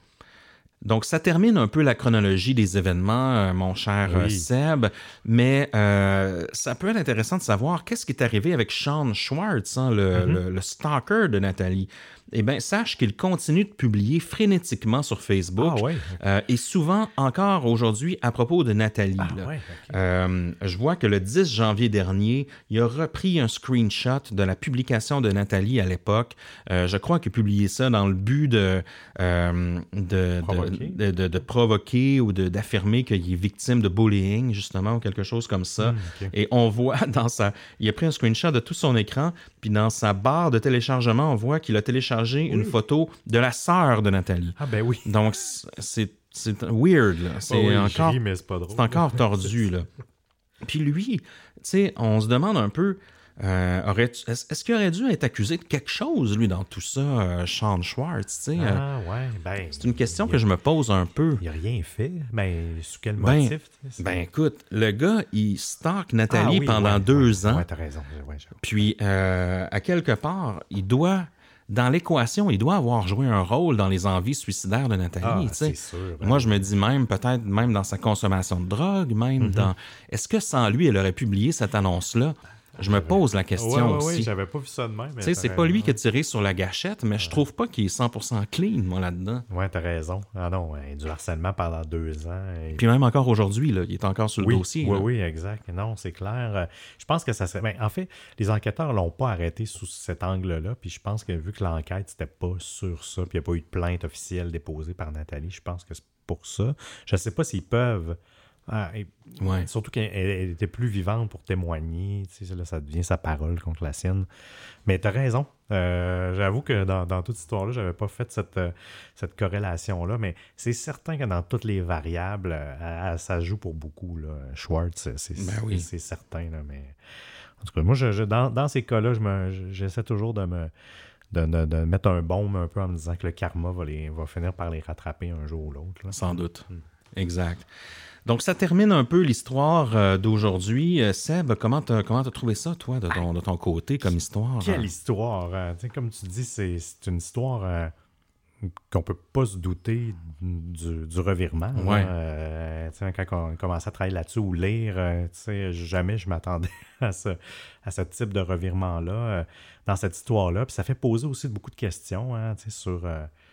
Donc, ça termine un peu la chronologie des événements, euh, mon cher oui. euh, Seb, mais euh, ça peut être intéressant de savoir qu'est-ce qui est arrivé avec Sean Schwartz, hein, le, mm-hmm. le, le stalker de Nathalie. Eh bien, sache qu'il continue de publier frénétiquement sur Facebook, ah, ouais, okay. euh, et souvent encore aujourd'hui à propos de Nathalie. Ah, là. Ouais, okay. euh, je vois que le dix janvier dernier, il a repris un screenshot de la publication de Nathalie à l'époque. Euh, je crois qu'il a publié ça dans le but de, euh, de, provoquer. de, de, de provoquer ou de, d'affirmer qu'il est victime de bullying, justement, ou quelque chose comme ça. Mm, okay. Et on voit dans sa... Il a pris un screenshot de tout son écran, puis dans sa barre de téléchargement, on voit qu'il a téléchargé oui. une photo de la sœur de Nathalie. Ah ben oui. Donc, c'est, c'est weird, là. C'est, oh oui, encore, ris, mais c'est, pas drôle. C'est encore tordu, là. Puis lui, tu sais, on se demande un peu, euh, aurait, est-ce, est-ce qu'il aurait dû être accusé de quelque chose, lui, dans tout ça, euh, Sean Schwartz, tu sais? Ah ouais, ben... C'est une question a, que je me pose un peu. Il n'a rien fait, mais sous quel ben, motif? Ben écoute, le gars, il stalk Nathalie ah, oui, pendant ouais, deux ouais, ans. Ouais, t'as raison. Ouais, puis, euh, à quelque part, il doit... Dans l'équation, il doit avoir joué un rôle dans les envies suicidaires de Nathalie. Ah, c'est sûr, ben Moi, je me dis même, peut-être même dans sa consommation de drogue, même mm-hmm. dans... Est-ce que sans lui, elle aurait publié cette annonce-là? Je me pose la question ouais, ouais, aussi. Oui, j'avais pas vu ça de même. Tu sais, c'est pas lui qui a tiré sur la gâchette, mais je trouve pas qu'il est cent pour cent clean, moi, là-dedans. Ouais, t'as raison. Ah non, ouais, du harcèlement pendant deux ans. Et... Puis même encore aujourd'hui, là, il est encore sur le oui, dossier. Oui, là. oui, exact. Non, c'est clair. Je pense que ça serait... Ben, en fait, les enquêteurs l'ont pas arrêté sous cet angle-là, puis je pense que vu que l'enquête, c'était pas sur ça, puis il n'y a pas eu de plainte officielle déposée par Nathalie, je pense que c'est pour ça. Je sais pas s'ils peuvent... Ah, et, ouais. Surtout qu'elle elle était plus vivante pour témoigner. Tu sais, là, ça devient sa parole contre la sienne. Mais tu as raison. Euh, j'avoue que dans, dans toute cette histoire-là, je n'avais pas fait cette, euh, cette corrélation-là. Mais c'est certain que dans toutes les variables, euh, ça joue pour beaucoup. Là. Schwartz, c'est, ben oui. c'est certain. Là, mais... En tout cas, moi, je, je, dans, dans ces cas-là, je me, je, j'essaie toujours de me... De, de, de mettre un baume un peu en me disant que le karma va, les, va finir par les rattraper un jour ou l'autre. Là. Sans doute. Hmm. Exact. Donc, ça termine un peu l'histoire euh, d'aujourd'hui. Euh, Seb, comment t'as, comment t'as trouvé ça, toi, de ton, de ton côté, comme histoire? Quelle hein? histoire! Hein? Comme tu dis, c'est, c'est une histoire euh, qu'on peut pas se douter du, du revirement. Ouais. Euh, quand on commençait à travailler là-dessus ou lire, euh, jamais je m'attendais à ce, à ce type de revirement-là, euh, dans cette histoire-là. Puis ça fait poser aussi beaucoup de questions hein, sur... Euh,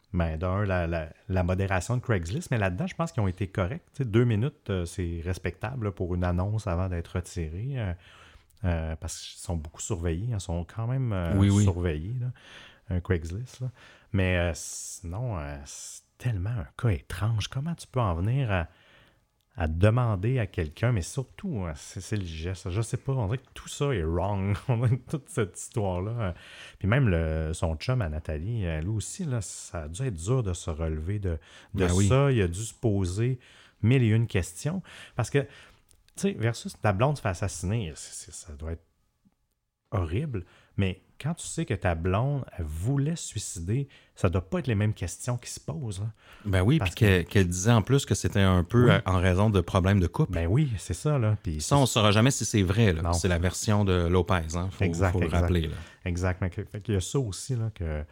Ben, d'un, la, la, la modération de Craigslist, mais là-dedans, je pense qu'ils ont été corrects. Tu sais, deux minutes, euh, c'est respectable là, pour une annonce avant d'être retirée, euh, euh, parce qu'ils sont beaucoup surveillés. Ils sont quand même euh, oui, oui. surveillés, là, un Craigslist. Là. Mais euh, sinon, euh, c'est tellement un cas étrange. Comment tu peux en venir à, à demander à quelqu'un, mais surtout, c'est, c'est le geste. Je sais pas, on dirait que tout ça est wrong. On dirait que toute cette histoire-là. Puis même le, son chum à Nathalie, elle aussi, là, ça a dû être dur de se relever de, de ben oui. ça. Il a dû se poser mille et une questions. Parce que, tu sais, versus ta blonde se fait assassiner, c'est, c'est, ça doit être horrible. Mais quand tu sais que ta blonde, elle voulait se suicider, ça ne doit pas être les mêmes questions qui se posent. Là. Ben oui, puis qu'elle, qu'elle disait en plus que c'était un peu oui. en raison de problèmes de couple. Ben oui, c'est ça. Là. Puis ça, on ne saura jamais si c'est vrai. Là. C'est la version de Lopez. Il hein. faut, exact, faut le exact. rappeler. Là. Exact. Il y a ça aussi. Là, que,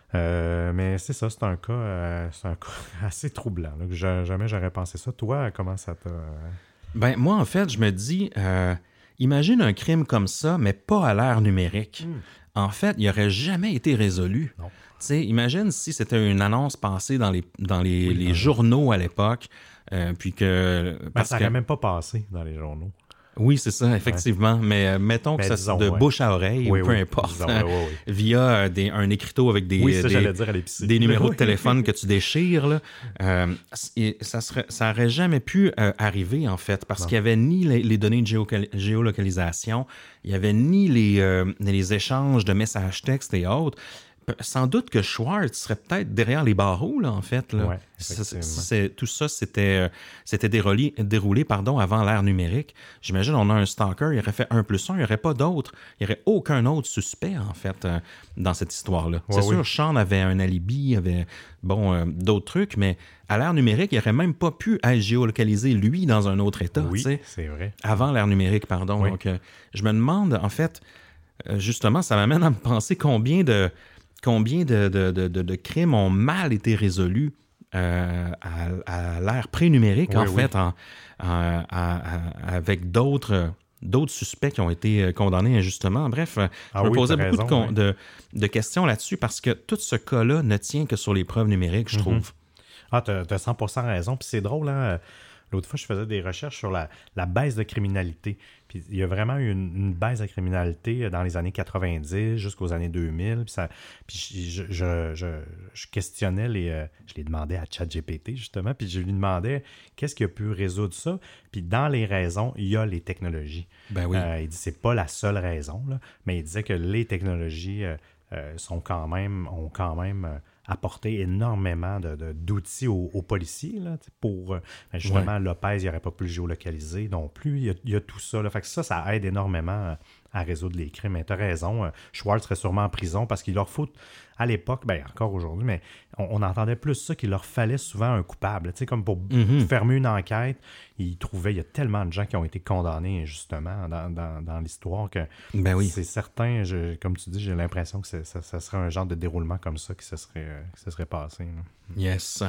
euh, mais c'est ça, c'est un cas, euh, c'est un cas assez troublant. Là, que je, jamais j'aurais pensé ça. Toi, comment ça t'a... Ben moi, en fait, je me dis... Euh, imagine un crime comme ça, mais pas à l'ère numérique. Mm. En fait, il n'aurait jamais été résolu. Non. T'sais, imagine si c'était une annonce passée dans les, dans les, oui, les non. journaux à l'époque, euh, puis que... Ben, ça n'aurait que... même pas passé dans les journaux. Oui, c'est ça, effectivement. Ouais. Mais euh, mettons ben, que ça disons, de ouais. bouche à oreille, oui, ou peu oui, importe, disons, hein, oui, oui, oui. via euh, des, un écriteau avec des, oui, ça, des, dire à des numéros de téléphone que tu déchires, là, euh, et ça serait, ça aurait jamais pu euh, arriver, en fait, parce non. qu'il n'y avait ni les, les données de géo- géolocalisation, il n'y avait ni les, euh, les échanges de messages textes et autres. Sans doute que Schwartz serait peut-être derrière les barreaux, là, en fait. Là. Ouais, c'est, c'est, tout ça, c'était, c'était déroulé, déroulé pardon, avant l'ère numérique. J'imagine on a un stalker, il aurait fait un plus un, il n'y aurait pas d'autre. Il n'y aurait aucun autre suspect, en fait, euh, dans cette histoire-là. Ouais, c'est oui. sûr, Sean avait un alibi, avait bon, euh, d'autres trucs, mais à l'ère numérique, il n'aurait même pas pu être géolocalisé, lui, dans un autre État. Oui, t'sais, c'est vrai. Avant l'ère numérique, pardon. Oui. Donc, euh, je me demande, en fait, euh, justement, ça m'amène à me penser combien de... Combien de, de, de, de crimes ont mal été résolus euh, à, à l'ère pré-numérique, oui, en oui. fait, en, en, en, avec d'autres, d'autres suspects qui ont été condamnés injustement. Bref, ah je me oui, posais beaucoup raison, de, con, oui. de, de questions là-dessus parce que tout ce cas-là ne tient que sur les preuves numériques, je mm-hmm. trouve. Ah, tu as cent pour cent raison. Puis c'est drôle, hein? L'autre fois, je faisais des recherches sur la, la baisse de criminalité. Puis il y a vraiment eu une, une baisse de criminalité dans les années quatre-vingt-dix jusqu'aux années deux mille. Puis, ça, puis je, je, je, je questionnais les... Euh, je les demandais à ChatGPT, justement, puis je lui demandais qu'est-ce qui a pu résoudre ça. Puis dans les raisons, il y a les technologies. Ben oui. Euh, il dit c'est pas la seule raison, là, mais il disait que les technologies euh, euh, sont quand même, ont quand même... Euh, apporter énormément de, de, d'outils aux, aux policiers là, pour, justement, ouais. Lopez, il n'aurait pas pu le géolocaliser non plus. Il y a, il y a tout ça. Là. Fait que ça, ça aide énormément à résoudre les crimes. Mais tu as raison, Schwartz serait sûrement en prison parce qu'il leur faut, à l'époque, ben encore aujourd'hui, mais on, on entendait plus ça qu'il leur fallait souvent un coupable. Tu sais, comme pour mm-hmm. fermer une enquête, ils trouvaient, il y a tellement de gens qui ont été condamnés injustement dans, dans, dans l'histoire que ben oui. c'est certain, je, comme tu dis, j'ai l'impression que ça, ça serait un genre de déroulement comme ça qui se serait, qui se serait passé. Là. Yes.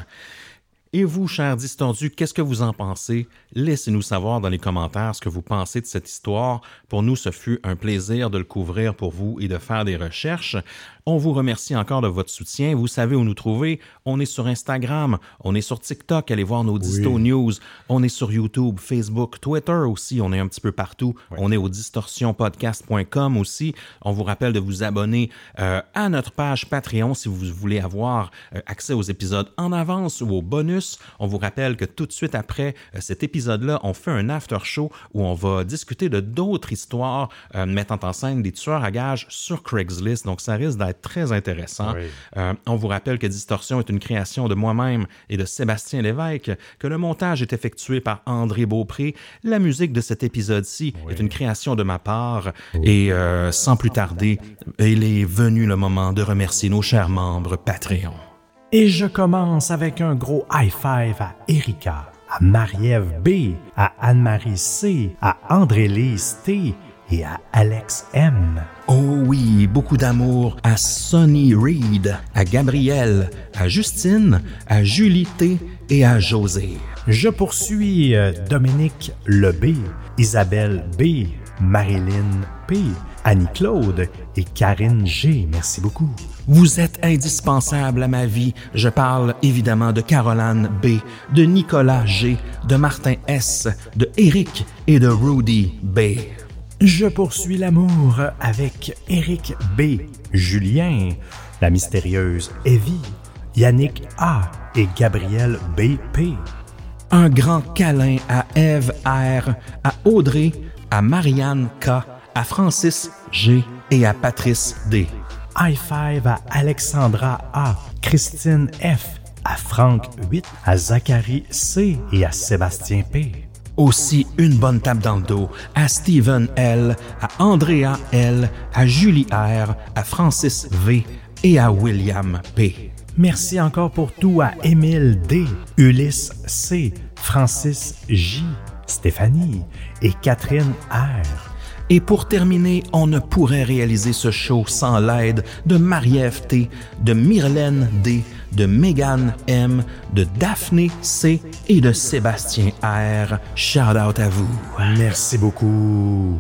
Et vous, chers distordus, qu'est-ce que vous en pensez? Laissez-nous savoir dans les commentaires ce que vous pensez de cette histoire. Pour nous, ce fut un plaisir de le couvrir pour vous et de faire des recherches. On vous remercie encore de votre soutien. Vous savez où nous trouver. On est sur Instagram, on est sur TikTok, allez voir nos Disto oui. News. On est sur YouTube, Facebook, Twitter aussi. On est un petit peu partout. Oui. On est au distorsion podcast point com aussi. On vous rappelle de vous abonner euh, à notre page Patreon si vous voulez avoir euh, accès aux épisodes en avance ou aux bonus. On vous rappelle que tout de suite après euh, cet épisode-là, on fait un after show où on va discuter de d'autres histoires euh, mettant en scène des tueurs à gages sur Craigslist. Donc, ça risque d'être très intéressant. Oui. Euh, on vous rappelle que Distorsion est une création de moi-même et de Sébastien Lévesque, que le montage est effectué par André Beaupré. La musique de cet épisode-ci oui. est une création de ma part. Oui. Et euh, sans plus tarder, il est venu le moment de remercier nos chers membres Patreon. Et je commence avec un gros high five à Erika, à Marie-Ève B, à Anne-Marie C, à André-Lise T et à Alex M. Oh oui, beaucoup d'amour à Sonny Reed, à Gabrielle, à Justine, à Julie T et à José. Je poursuis euh, Dominique Le B, Isabelle B, Marilyn P, Annie-Claude et Karine G. Merci beaucoup. Vous êtes indispensable à ma vie. Je parle évidemment de Caroline B, de Nicolas G, de Martin S, de Eric et de Rudy B. Je poursuis l'amour avec Eric B, Julien, la mystérieuse Evie, Yannick A et Gabriel B P. Un grand câlin à Ève R, à Audrey, à Marianne K, à Francis G et à Patrice D. High five à Alexandra A, Christine F, à Franck huit, à Zachary C et à Sébastien P. Aussi une bonne tape dans le dos à Steven L, à Andrea L, à Julie R, à Francis V et à William P. Merci encore pour tout à Émile D, Ulysse C, Francis J, Stéphanie et Catherine R. Et pour terminer, on ne pourrait réaliser ce show sans l'aide de Marie-Ève T, de Myrlène D, de Mégane M, de Daphné C et de Sébastien R. Shout out à vous. Merci beaucoup.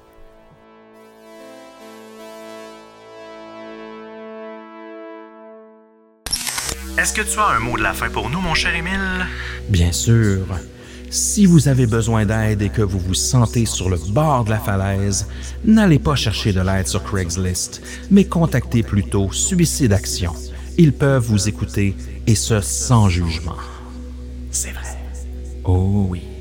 Est-ce que tu as un mot de la fin pour nous, mon cher Émile? Bien sûr. Si vous avez besoin d'aide et que vous vous sentez sur le bord de la falaise, n'allez pas chercher de l'aide sur Craigslist, mais contactez plutôt Suicide Action. Ils peuvent vous écouter et ce sans jugement. C'est vrai. Oh oui.